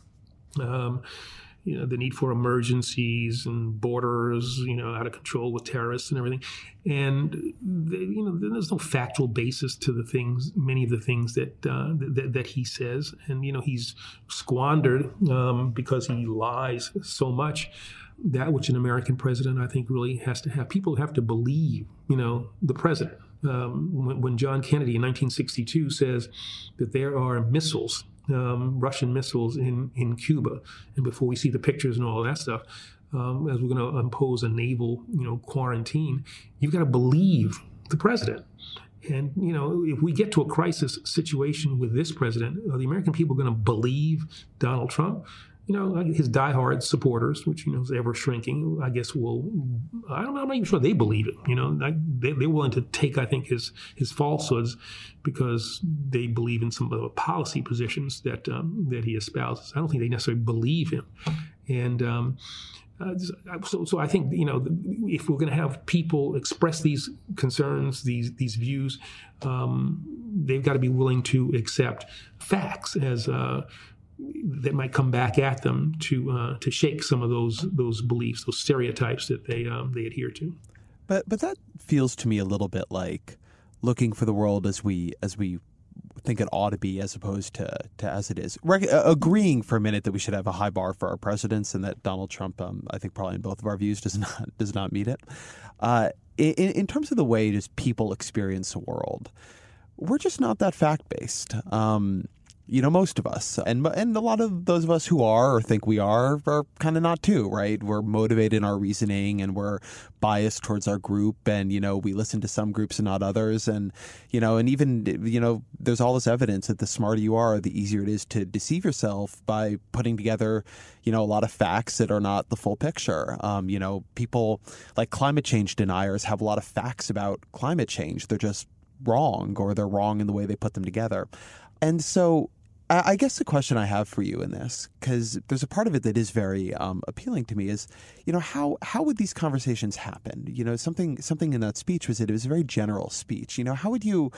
the need for emergencies and borders, out of control with terrorists and everything. And, there's no factual basis to many of the things that he says. And, he's squandered because he lies so much, that which an American president, I think, really has to have. People have to believe, the president. When John Kennedy in 1962 says that there are missiles, Russian missiles in Cuba, and before we see the pictures and all of that stuff, as we're going to impose a naval, quarantine, you've got to believe the president. And, if we get to a crisis situation with this president, are the American people going to believe Donald Trump? His diehard supporters, which, is ever shrinking, I guess I'm not even sure they believe it. They're willing to take, I think, his falsehoods because they believe in some of the policy positions that he espouses. I don't think they necessarily believe him. And so I think, if we're going to have people express these concerns, these views, they've got to be willing to accept facts as that might come back at them to shake some of those beliefs, those stereotypes that they adhere to. But that feels to me a little bit like looking for the world as we think it ought to be as opposed to as it is. Agreeing for a minute that we should have a high bar for our presidents and that Donald Trump, I think probably in both of our views, does not meet it. In terms of the way just people experience the world, we're just not that fact-based. Most of us, and a lot of those of us who are or think we are kind of not too, right? We're motivated in our reasoning and we're biased towards our group, and, we listen to some groups and not others. And, and even, there's all this evidence that the smarter you are, the easier it is to deceive yourself by putting together, a lot of facts that are not the full picture. People like climate change deniers have a lot of facts about climate change. They're just wrong, or they're wrong in the way they put them together. And so I guess the question I have for you in this, because there's a part of it that is very appealing to me, is, how would these conversations happen? Something in that speech was that it was a very general speech. How would you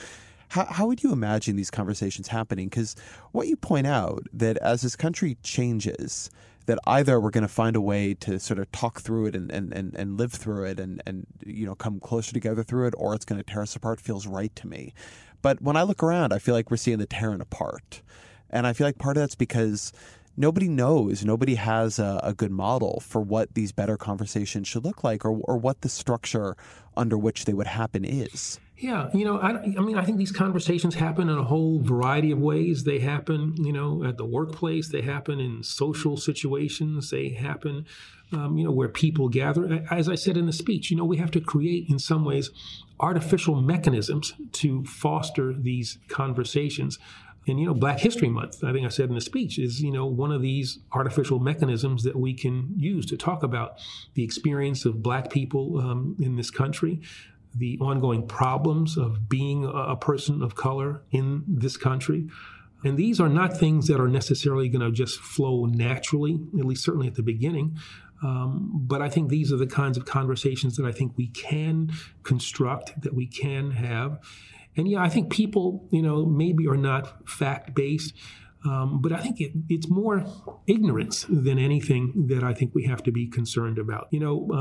imagine these conversations happening? Because what you point out, that as this country changes, that either we're going to find a way to sort of talk through it and live through it and come closer together through it, or it's going to tear us apart, feels right to me. But when I look around, I feel like we're seeing the tearing apart. And I feel like part of that's because nobody knows, nobody has a good model for what these better conversations should look like, or what the structure under which they would happen is. Yeah, I think these conversations happen in a whole variety of ways. They happen, at the workplace. They happen in social situations. They happen, where people gather. As I said in the speech, we have to create, in some ways, artificial mechanisms to foster these conversations. And, Black History Month, I think I said in the speech, is, one of these artificial mechanisms that we can use to talk about the experience of Black people in this country, the ongoing problems of being a person of color in this country. And these are not things that are necessarily going to just flow naturally, at least certainly at the beginning. But I think these are the kinds of conversations that I think we can construct, that we can have. And yeah, I think people, maybe are not fact-based, but I think it's more ignorance than anything that I think we have to be concerned about.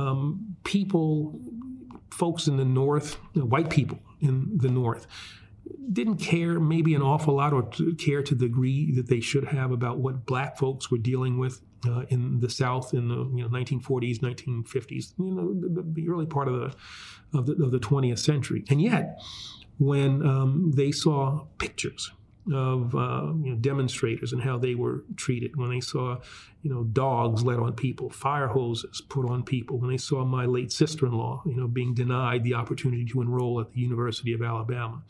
Folks in the North, white people in the North, didn't care maybe an awful lot, or care to the degree that they should have, about what Black folks were dealing with in the South in the 1940s, 1950s, the early part of the 20th century. And yet, when they saw pictures of demonstrators and how they were treated, when they saw dogs let on people, fire hoses put on people, when they saw my late sister-in-law being denied the opportunity to enroll at the University of Alabama,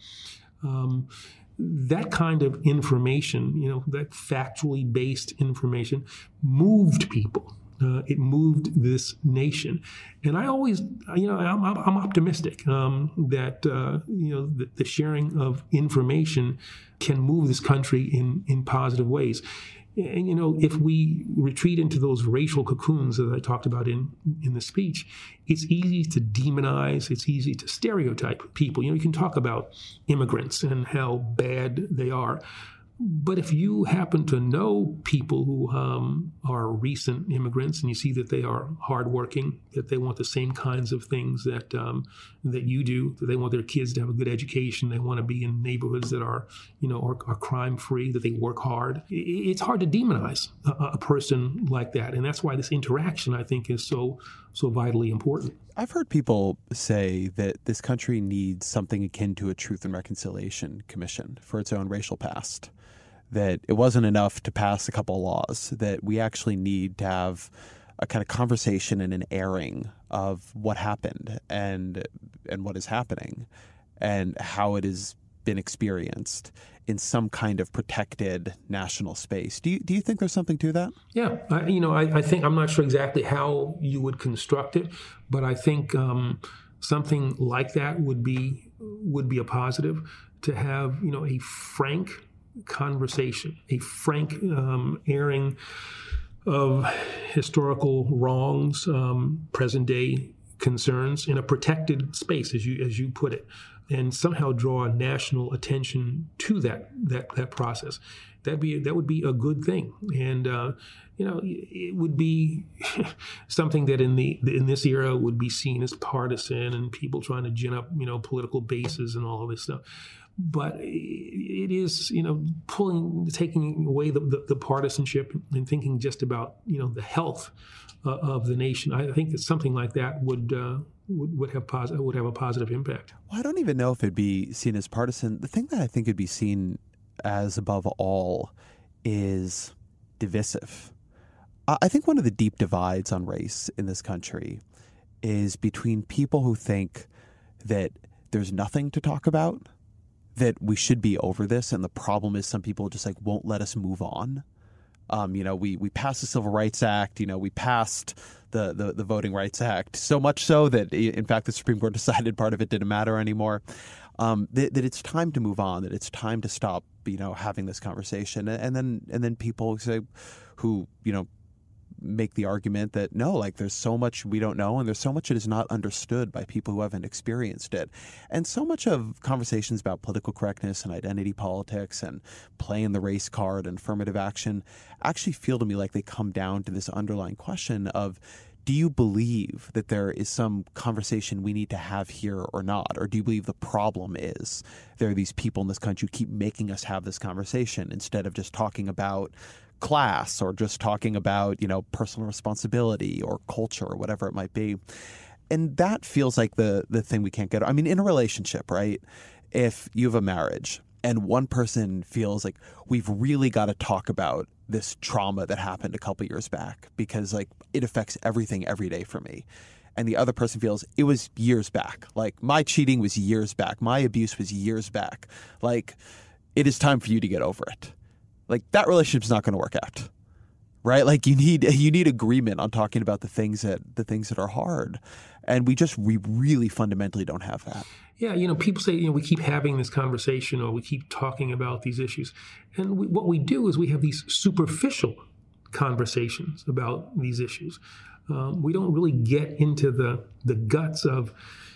that kind of information, that factually based information, moved people. It moved this nation, and I always, I'm optimistic that the sharing of information can move this country in positive ways. And if we retreat into those racial cocoons that I talked about in the speech, it's easy to demonize. It's easy to stereotype people. You can talk about immigrants and how bad they are. But if you happen to know people who are recent immigrants, and you see that they are hardworking, that they want the same kinds of things that you do, that they want their kids to have a good education, they want to be in neighborhoods that are crime-free, that they work hard, it's hard to demonize a person like that. And that's why this interaction, I think, is so vitally important. I've heard people say that this country needs something akin to a Truth and Reconciliation Commission for its own racial past. That it wasn't enough to pass a couple of laws, that we actually need to have a kind of conversation and an airing of what happened and what is happening and how it has been experienced in some kind of protected national space. Do you think there's something to that? Yeah, I think, I'm not sure exactly how you would construct it, but I think something like that would be a positive, to have a frank conversation, a frank airing of historical wrongs, present day concerns in a protected space, as you put it, and somehow draw national attention to that process. That would be a good thing, and it would be something that in this era would be seen as partisan and people trying to gin up political bases and all of this stuff. But it is, taking away the partisanship and thinking just about, the health of the nation. I think that something like that would have a positive impact. Well, I don't even know if it'd be seen as partisan. The thing that I think it'd be seen as above all is divisive. I think one of the deep divides on race in this country is between people who think that there's nothing to talk about, that we should be over this, and the problem is some people just won't let us move on. We passed the Civil Rights Act, we passed the Voting Rights Act, so much so that, in fact, the Supreme Court decided part of it didn't matter anymore. That it's time to move on, that it's time to stop, having this conversation. And then people say, who, make the argument that no, there's so much we don't know, and there's so much that is not understood by people who haven't experienced it. And so much of conversations about political correctness and identity politics and playing the race card and affirmative action actually feel to me like they come down to this underlying question of, do you believe that there is some conversation we need to have here or not? Or do you believe the problem is there are these people in this country who keep making us have this conversation instead of just talking about class or just talking about, personal responsibility or culture or whatever it might be? And that feels like the thing we can't get. I mean, in a relationship, right? If you have a marriage and one person feels like we've really got to talk about this trauma that happened a couple years back because it affects everything every day for me. And the other person feels it was years back. My cheating was years back. My abuse was years back. It is time for you to get over it. That relationship's not going to work out, right? You need agreement on talking about the things that are hard, and we really fundamentally don't have that. Yeah, people say we keep having this conversation or we keep talking about these issues, and what we do is we have these superficial conversations about these issues. We don't really get into the guts of,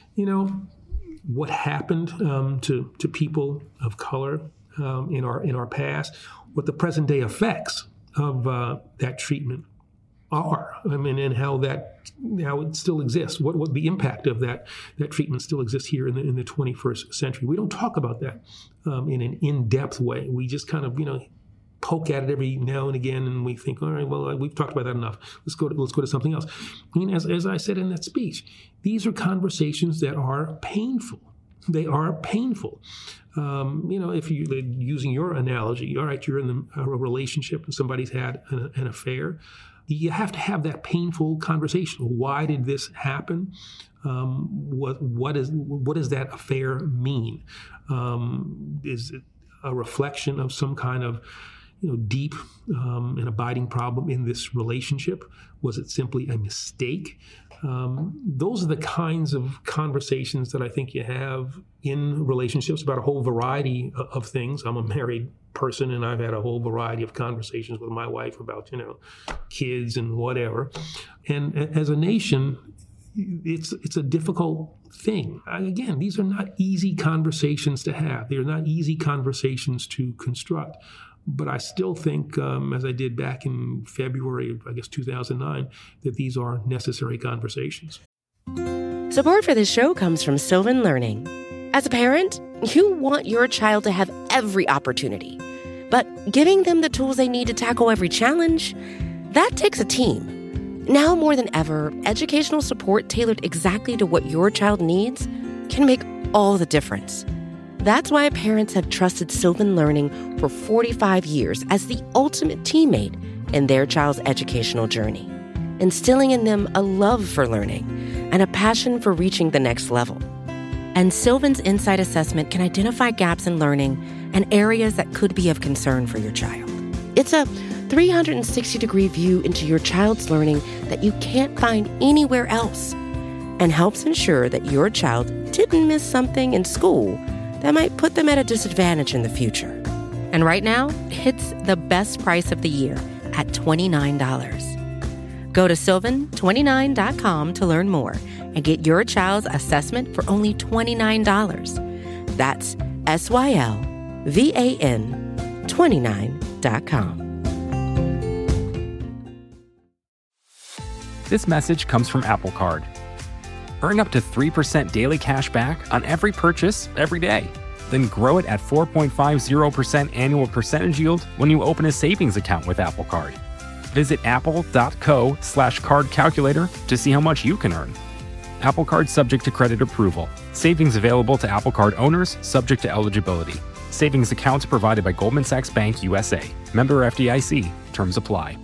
what happened to people of color in our past, what the present day effects of that treatment are. And how it still exists. What the impact of that treatment still exists here in the 21st century. We don't talk about that in an in-depth way. We just kind of poke at it every now and again, and we think, all right, well, we've talked about that enough. Let's go to something else. As I said in that speech, these are conversations that are painful. They are painful. If you're using your analogy, all right, you're in a relationship and somebody's had an affair, you have to have that painful conversation. Why did this happen? What does that affair mean? Is it a reflection of some kind of deep and abiding problem in this relationship? Was it simply a mistake? Those are the kinds of conversations that I think you have in relationships about a whole variety of things. I'm a married person, and I've had a whole variety of conversations with my wife about, kids and whatever. And as a nation, it's a difficult thing. Again, these are not easy conversations to have. They are not easy conversations to construct. But I still think, as I did back in February of, 2009, that these are necessary conversations. Support for this show comes from Sylvan Learning. As a parent, you want your child to have every opportunity. But giving them the tools they need to tackle every challenge, that takes a team. Now more than ever, educational support tailored exactly to what your child needs can make all the difference. That's why parents have trusted Sylvan Learning for 45 years as the ultimate teammate in their child's educational journey, instilling in them a love for learning and a passion for reaching the next level. And Sylvan's Insight Assessment can identify gaps in learning and areas that could be of concern for your child. It's a 360-degree view into your child's learning that you can't find anywhere else, and helps ensure that your child didn't miss something in school that might put them at a disadvantage in the future. And right now, it's the best price of the year at $29. Go to sylvan29.com to learn more and get your child's assessment for only $29. That's SYLVAN 29.com. This message comes from Apple Card. Earn up to 3% daily cash back on every purchase every day. Then grow it at 4.50% annual percentage yield when you open a savings account with Apple Card. Visit apple.co/card calculator to see how much you can earn. Apple Card subject to credit approval. Savings available to Apple Card owners subject to eligibility. Savings accounts provided by Goldman Sachs Bank USA. Member FDIC. Terms apply.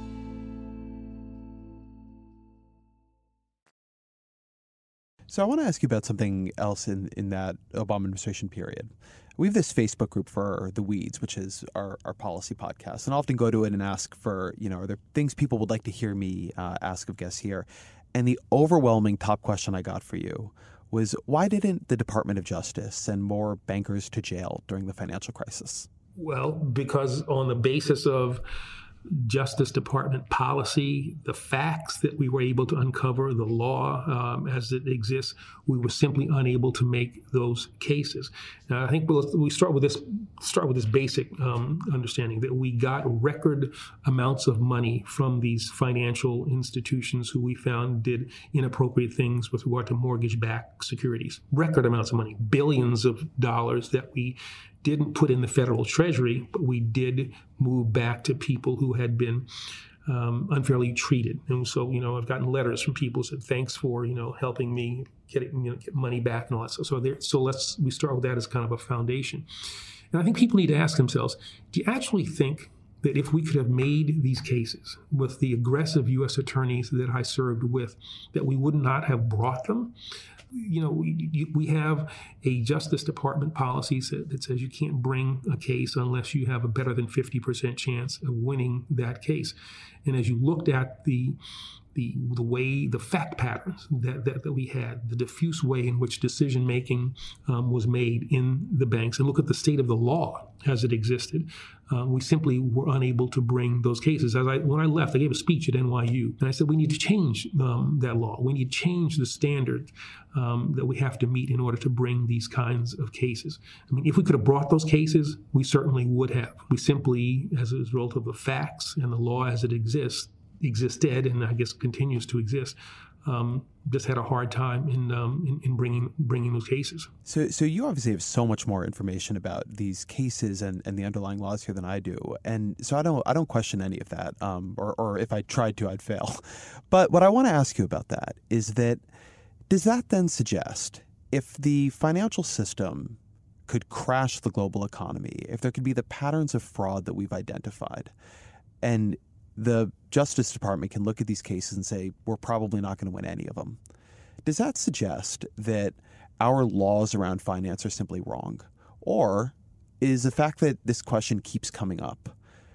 So I want to ask you about something else in that Obama administration period. We have this Facebook group for The Weeds, which is our policy podcast. And I often go to it and ask for, are there things people would like to hear me ask of guests here? And the overwhelming top question I got for you was, why didn't the Department of Justice send more bankers to jail during the financial crisis? Well, because on the basis of Justice Department policy, the facts that we were able to uncover, the law as it exists, we were simply unable to make those cases. Now, I think we start with this basic understanding that we got record amounts of money from these financial institutions who we found did inappropriate things with regard to mortgage-backed securities. Record amounts of money, billions of dollars that we didn't put in the federal treasury, but we did move back to people who had been unfairly treated. And so, I've gotten letters from people who said, thanks for, helping me get money back and all that stuff. So we start with that as kind of a foundation. And I think people need to ask themselves, do you actually think that if we could have made these cases with the aggressive U.S. attorneys that I served with, that we would not have brought them? We have a Justice Department policy that says you can't bring a case unless you have a better than 50% chance of winning that case. And as you looked at the way, the fact patterns that we had, the diffuse way in which decision making was made in the banks, and look at the state of the law as it existed, we simply were unable to bring those cases. When I left, I gave a speech at NYU, and I said we need to change that law. We need to change the standard that we have to meet in order to bring these kinds of cases. I mean, if we could have brought those cases, we certainly would have. We simply, as a result of the facts and the law as it existed, and I guess continues to exist, just had a hard time in bringing those cases. So you obviously have so much more information about these cases and the underlying laws here than I do, and so I don't question any of that. Or if I tried to, I'd fail. But what I want to ask you about that is that, does that then suggest if the financial system could crash the global economy, if there could be the patterns of fraud that we've identified, and the Justice Department can look at these cases and say, we're probably not going to win any of them, does that suggest that our laws around finance are simply wrong? Or is the fact that this question keeps coming up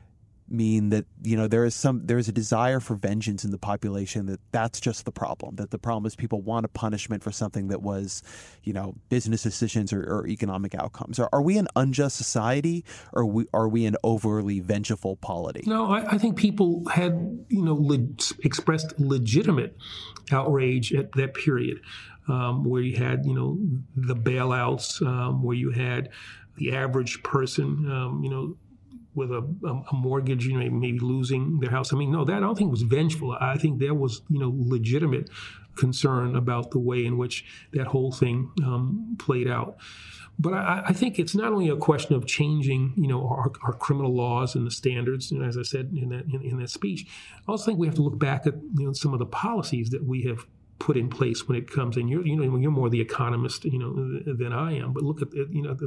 mean that, there is a desire for vengeance in the population, that's just the problem, that the problem is people want a punishment for something that was, business decisions or economic outcomes? Are we an unjust society, or are we an overly vengeful polity? No, I think people had, expressed legitimate outrage at that period, where you had, the bailouts, where you had the average person, with a mortgage, maybe losing their house. I mean, no, that I don't think was vengeful. I think there was, legitimate concern about the way in which that whole thing played out. But I think it's not only a question of changing, our criminal laws and the standards, and as I said in that speech, I also think we have to look back at, some of the policies that we have put in place when it comes in. You're more the economist, than I am. But look at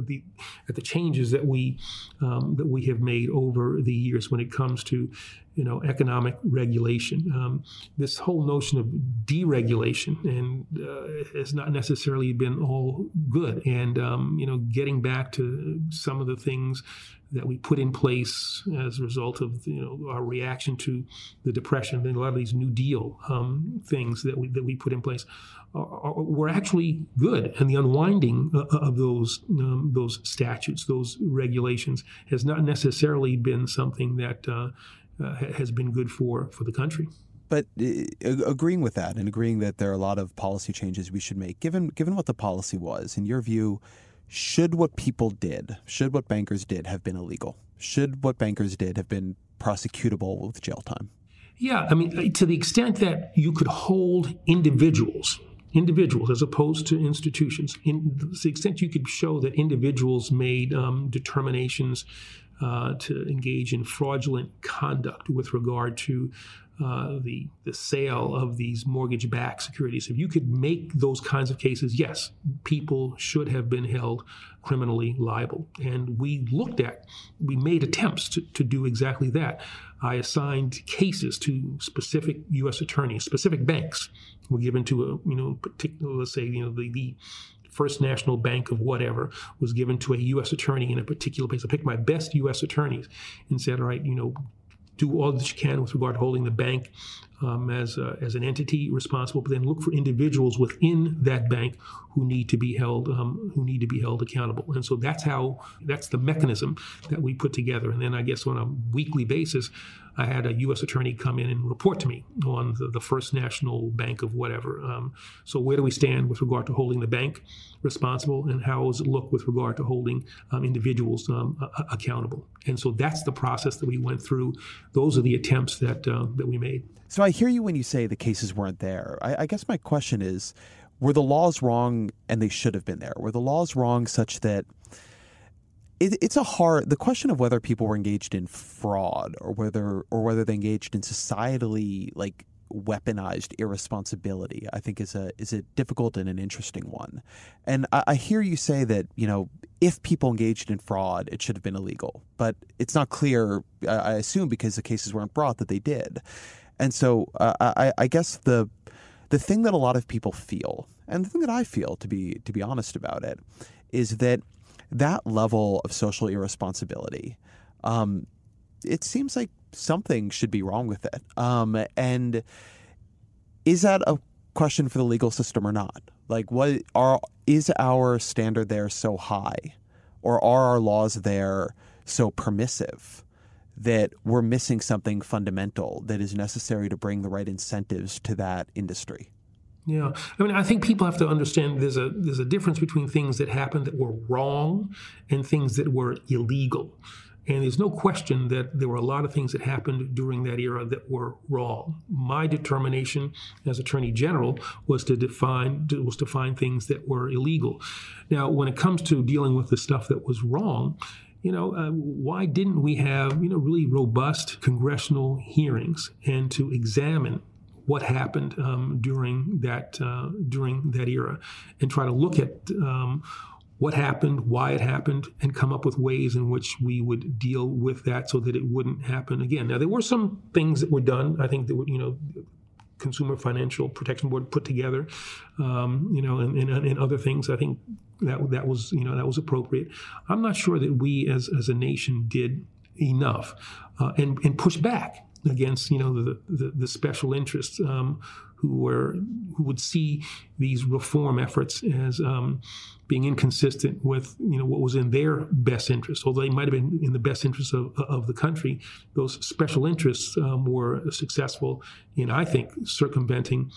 the changes that we have made over the years when it comes to economic regulation. This whole notion of deregulation and has not necessarily been all good. And getting back to some of the things that we put in place as a result of our reaction to the Depression, and a lot of these New Deal things that we put in place were actually good. And the unwinding of those statutes, those regulations, has not necessarily been something that has been good for the country. But agreeing with that and agreeing that there are a lot of policy changes we should make, given what the policy was, in your view, should what bankers did have been illegal? Should what bankers did have been prosecutable with jail time? Yeah, I mean, to the extent that you could hold individuals individuals as opposed to institutions. In the extent you could show that individuals made determinations to engage in fraudulent conduct with regard to the sale of these mortgage-backed securities. If you could make those kinds of cases, yes, people should have been held criminally liable. And we made attempts to do exactly that. I assigned cases to specific U.S. attorneys, specific banks were given to particular, let's say, the First National Bank of whatever was given to a U.S. attorney in a particular place. I picked my best U.S. attorneys and said, all right, do all that you can with regard to holding the bank as an entity responsible, but then look for individuals within that bank who need to be held accountable. And so that's the mechanism that we put together. And then I guess on a weekly basis, I had a U.S. attorney come in and report to me on the First National Bank of whatever. So where do we stand with regard to holding the bank responsible, and how does it look with regard to holding individuals accountable? And so that's the process that we went through. Those are the attempts that we made. So I hear you when you say the cases weren't there. I guess my question is, were the laws wrong and they should have been there? Were the laws wrong such that the question of whether people were engaged in fraud or whether they engaged in societally weaponized irresponsibility, I think is a difficult and an interesting one. And I hear you say that, if people engaged in fraud, it should have been illegal. But it's not clear, I assume because the cases weren't brought, that they did. And so I guess the thing that a lot of people feel, and the thing that I feel, to be honest about it, is that level of social irresponsibility, it seems like something should be wrong with it. And is that a question for the legal system or not? Is our standard there so high, or are our laws there so permissive that we're missing something fundamental that is necessary to bring the right incentives to that industry? Yeah, I think people have to understand there's a difference between things that happened that were wrong and things that were illegal. And there's no question that there were a lot of things that happened during that era that were wrong. My determination as Attorney General was to find things that were illegal. Now, when it comes to dealing with the stuff that was wrong, why didn't we have really robust congressional hearings and to examine what happened during that era, and try to look at what happened, why it happened, and come up with ways in which we would deal with that so that it wouldn't happen again. Now, there were some things that were done, I think, that were, Consumer Financial Protection Board put together, and other things. I think that was appropriate. I'm not sure that we as a nation did enough and push back against the special interests who would see these reform efforts as being inconsistent with what was in their best interest. Although they might have been in the best interest of the country, those special interests were successful in, I think, circumventing,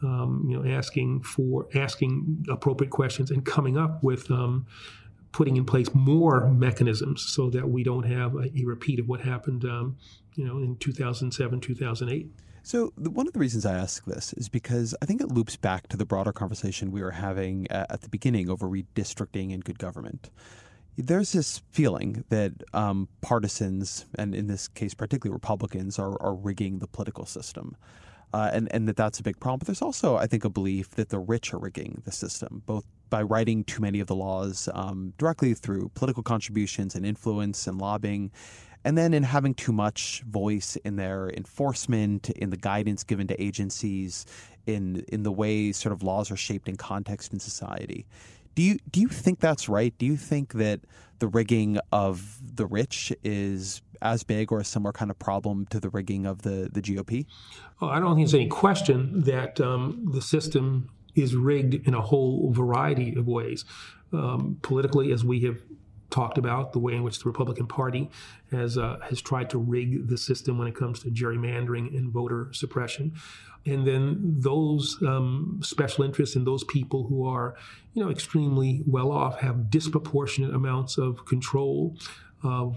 asking appropriate questions and coming up with putting in place more mechanisms so that we don't have a repeat of what happened in 2007, 2008. So one of the reasons I ask this is because I think it loops back to the broader conversation we were having at the beginning over redistricting and good government. There's this feeling that partisans, and in this case particularly Republicans, are rigging the political system. And that's a big problem. But there's also, I think, a belief that the rich are rigging the system, both by writing too many of the laws directly through political contributions and influence and lobbying, and then in having too much voice in their enforcement, in the guidance given to agencies, in the way sort of laws are shaped in context in society. Do you think that's right? Do you think that the rigging of the rich is as big or a similar kind of problem to the rigging of the GOP? Oh, I don't think there's any question that the system is rigged in a whole variety of ways. Politically, as we have talked about, the way in which the Republican Party has tried to rig the system when it comes to gerrymandering and voter suppression. And then those special interests and those people who are, extremely well off have disproportionate amounts of control of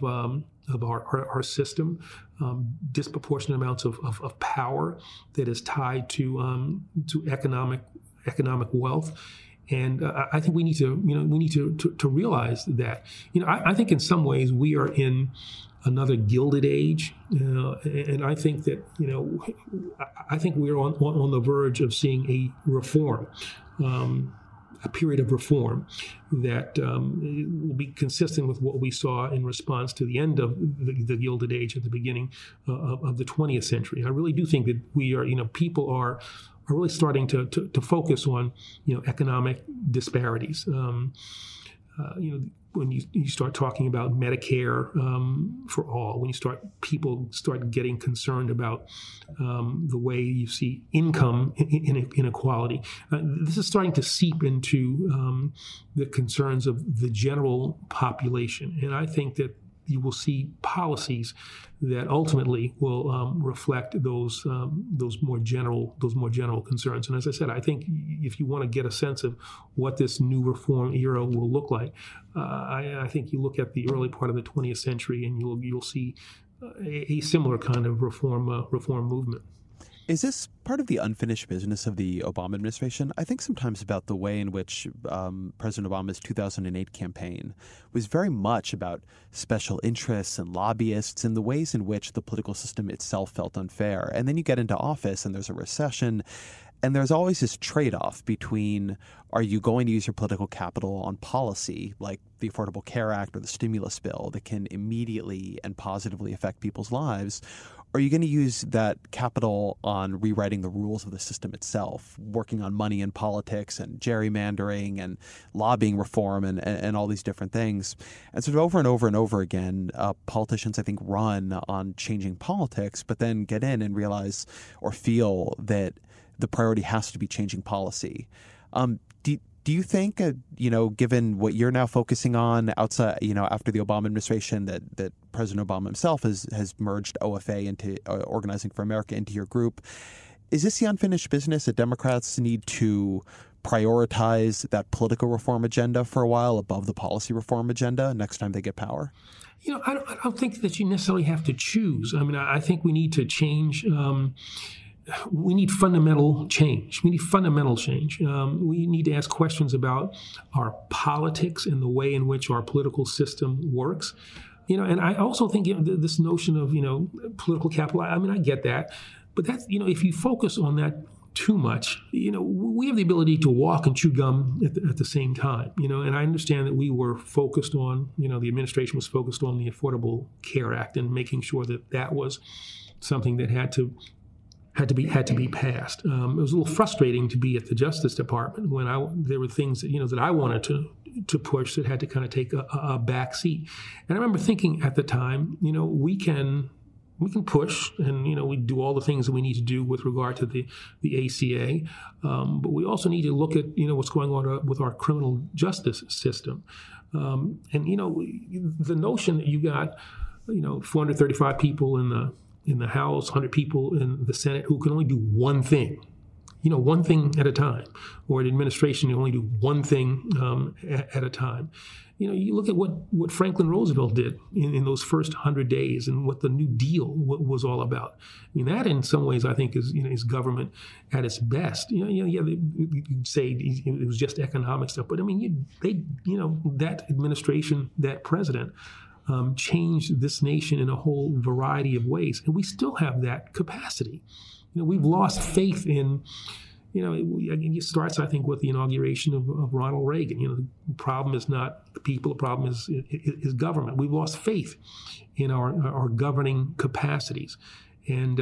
our system, disproportionate amounts of power that is tied to economic wealth. And I think we need to realize that. I think in some ways we are in another Gilded Age, and I think that I think we're on the verge of seeing a reform, a period of reform that will be consistent with what we saw in response to the end of the Gilded Age at the beginning of the 20th century. I really do think that we are, people are really starting to focus on, economic disparities. When you start talking about Medicare for all, when people start getting concerned about the way you see income inequality, this is starting to seep into the concerns of the general population. And I think that you will see policies that ultimately will reflect those more general concerns. And as I said, I think if you want to get a sense of what this new reform era will look like, I think you look at the early part of the 20th century, and you'll see a similar kind of reform movement. Is this part of the unfinished business of the Obama administration? I think sometimes about the way in which President Obama's 2008 campaign was very much about special interests and lobbyists and the ways in which the political system itself felt unfair. And then you get into office and there's a recession, and there's always this trade-off between, are you going to use your political capital on policy like the Affordable Care Act or the stimulus bill that can immediately and positively affect people's lives? Or are you going to use that capital on rewriting the rules of the system itself, working on money in politics and gerrymandering and lobbying reform and all these different things? And sort of over and over and over again, politicians, I think, run on changing politics, but then get in and realize or feel that the priority has to be changing policy. Do you think, given what you're now focusing on outside, after the Obama administration, that President Obama himself has merged OFA into Organizing for America into your group, is this the unfinished business that Democrats need to prioritize that political reform agenda for a while above the policy reform agenda next time they get power? I don't think that you necessarily have to choose. I mean, I think we need to change. We need fundamental change. We need to ask questions about our politics and the way in which our political system works. And I also think this notion of, political capital, I mean, I get that. But that's, if you focus on that too much, we have the ability to walk and chew gum at the same time, and I understand that we were focused on, the administration was focused on the Affordable Care Act and making sure that was something that had to be passed. It was a little frustrating to be at the Justice Department when there were things that that I wanted to push that had to kind of take a back seat. And I remember thinking at the time, we can push, and we do all the things that we need to do with regard to the ACA, but we also need to look at what's going on with our criminal justice system, and the notion that you got 435 people in the House, 100 people in the Senate who can only do one thing, one thing at a time, or an administration can only do one thing at a time. You look at what Franklin Roosevelt did in those first 100 days and what the New Deal was all about. I mean, that in some ways I think is government at its best. You'd say it was just economic stuff, but I mean, that administration, that president, changed this nation in a whole variety of ways. And we still have that capacity. We've lost faith in, it starts, I think, with the inauguration of Ronald Reagan. The problem is not the people, the problem is government. We've lost faith in our governing capacities. And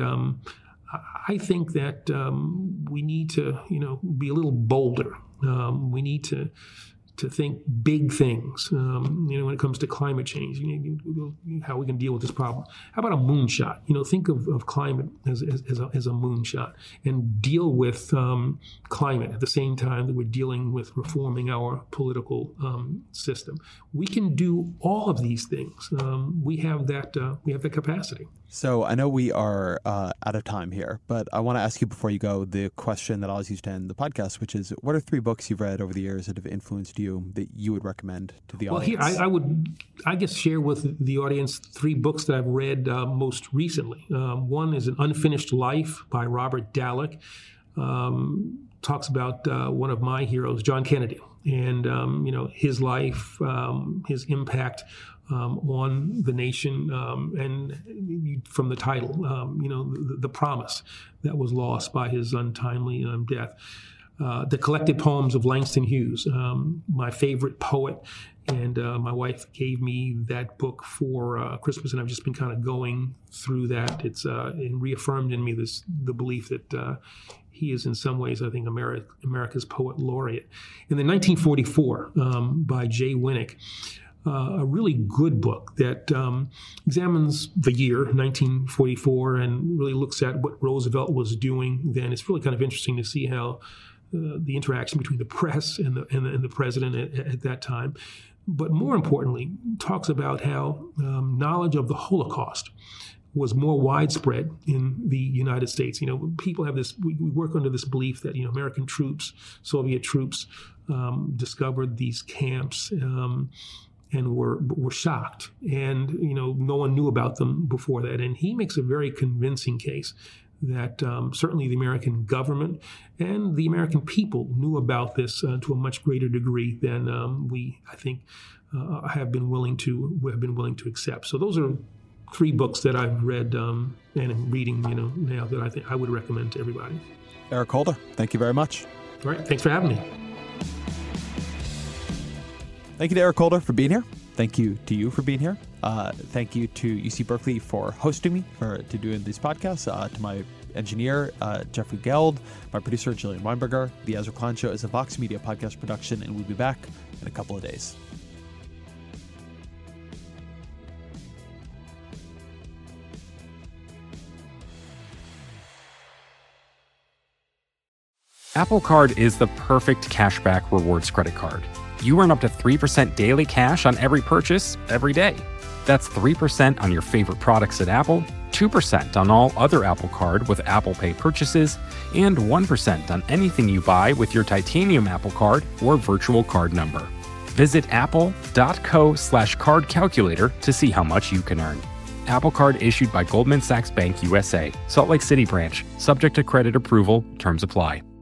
I think that we need to, be a little bolder. We need to think big things, when it comes to climate change, how we can deal with this problem. How about a moonshot? Think of climate as a moonshot and deal with climate at the same time that we're dealing with reforming our political system. We can do all of these things. We have that capacity. So I know we are out of time here, but I want to ask you before you go the question that I always use to end the podcast, which is, what are 3 books you've read over the years that have influenced you that you would recommend to the audience? Well, here I would, share with the audience 3 books that I've read most recently. One is An Unfinished Life by Robert Dallek. talks about one of my heroes, John Kennedy, and his life, his impact on the nation, and from the title, the promise that was lost by his untimely death. The collected poems of Langston Hughes, my favorite poet, and my wife gave me that book for Christmas, and I've just been kind of going through that. It's it reaffirmed in me the belief that he is in some ways, I think, America's poet laureate. And then 1944 by Jay Winnick, a really good book that examines the year 1944 and really looks at what Roosevelt was doing then. It's really kind of interesting to see how the interaction between the press and the president at that time. But more importantly, talks about how knowledge of the Holocaust was more widespread in the United States. People have this, we work under this belief that, American troops, Soviet troops discovered these camps and were shocked. And, no one knew about them before that. And he makes a very convincing case that certainly the American government and the American people knew about this to a much greater degree than we, I think, have been willing to accept. So those are 3 books that I've read and am reading, now that I think I would recommend to everybody. Eric Holder, thank you very much. All right, thanks for having me. Thank you to Eric Holder for being here. Thank you to you for being here. Thank you to UC Berkeley for hosting me, to doing these podcasts. To my engineer, Jeffrey Geld, my producer, Jillian Weinberger. The Ezra Klein Show is a Vox Media podcast production, and we'll be back in a couple of days. Apple Card is the perfect cashback rewards credit card. You earn up to 3% daily cash on every purchase every day. That's 3% on your favorite products at Apple, 2% on all other Apple Card with Apple Pay purchases, and 1% on anything you buy with your titanium Apple Card or virtual card number. Visit apple.co/card calculator to see how much you can earn. Apple Card issued by Goldman Sachs Bank USA, Salt Lake City branch, subject to credit approval, terms apply.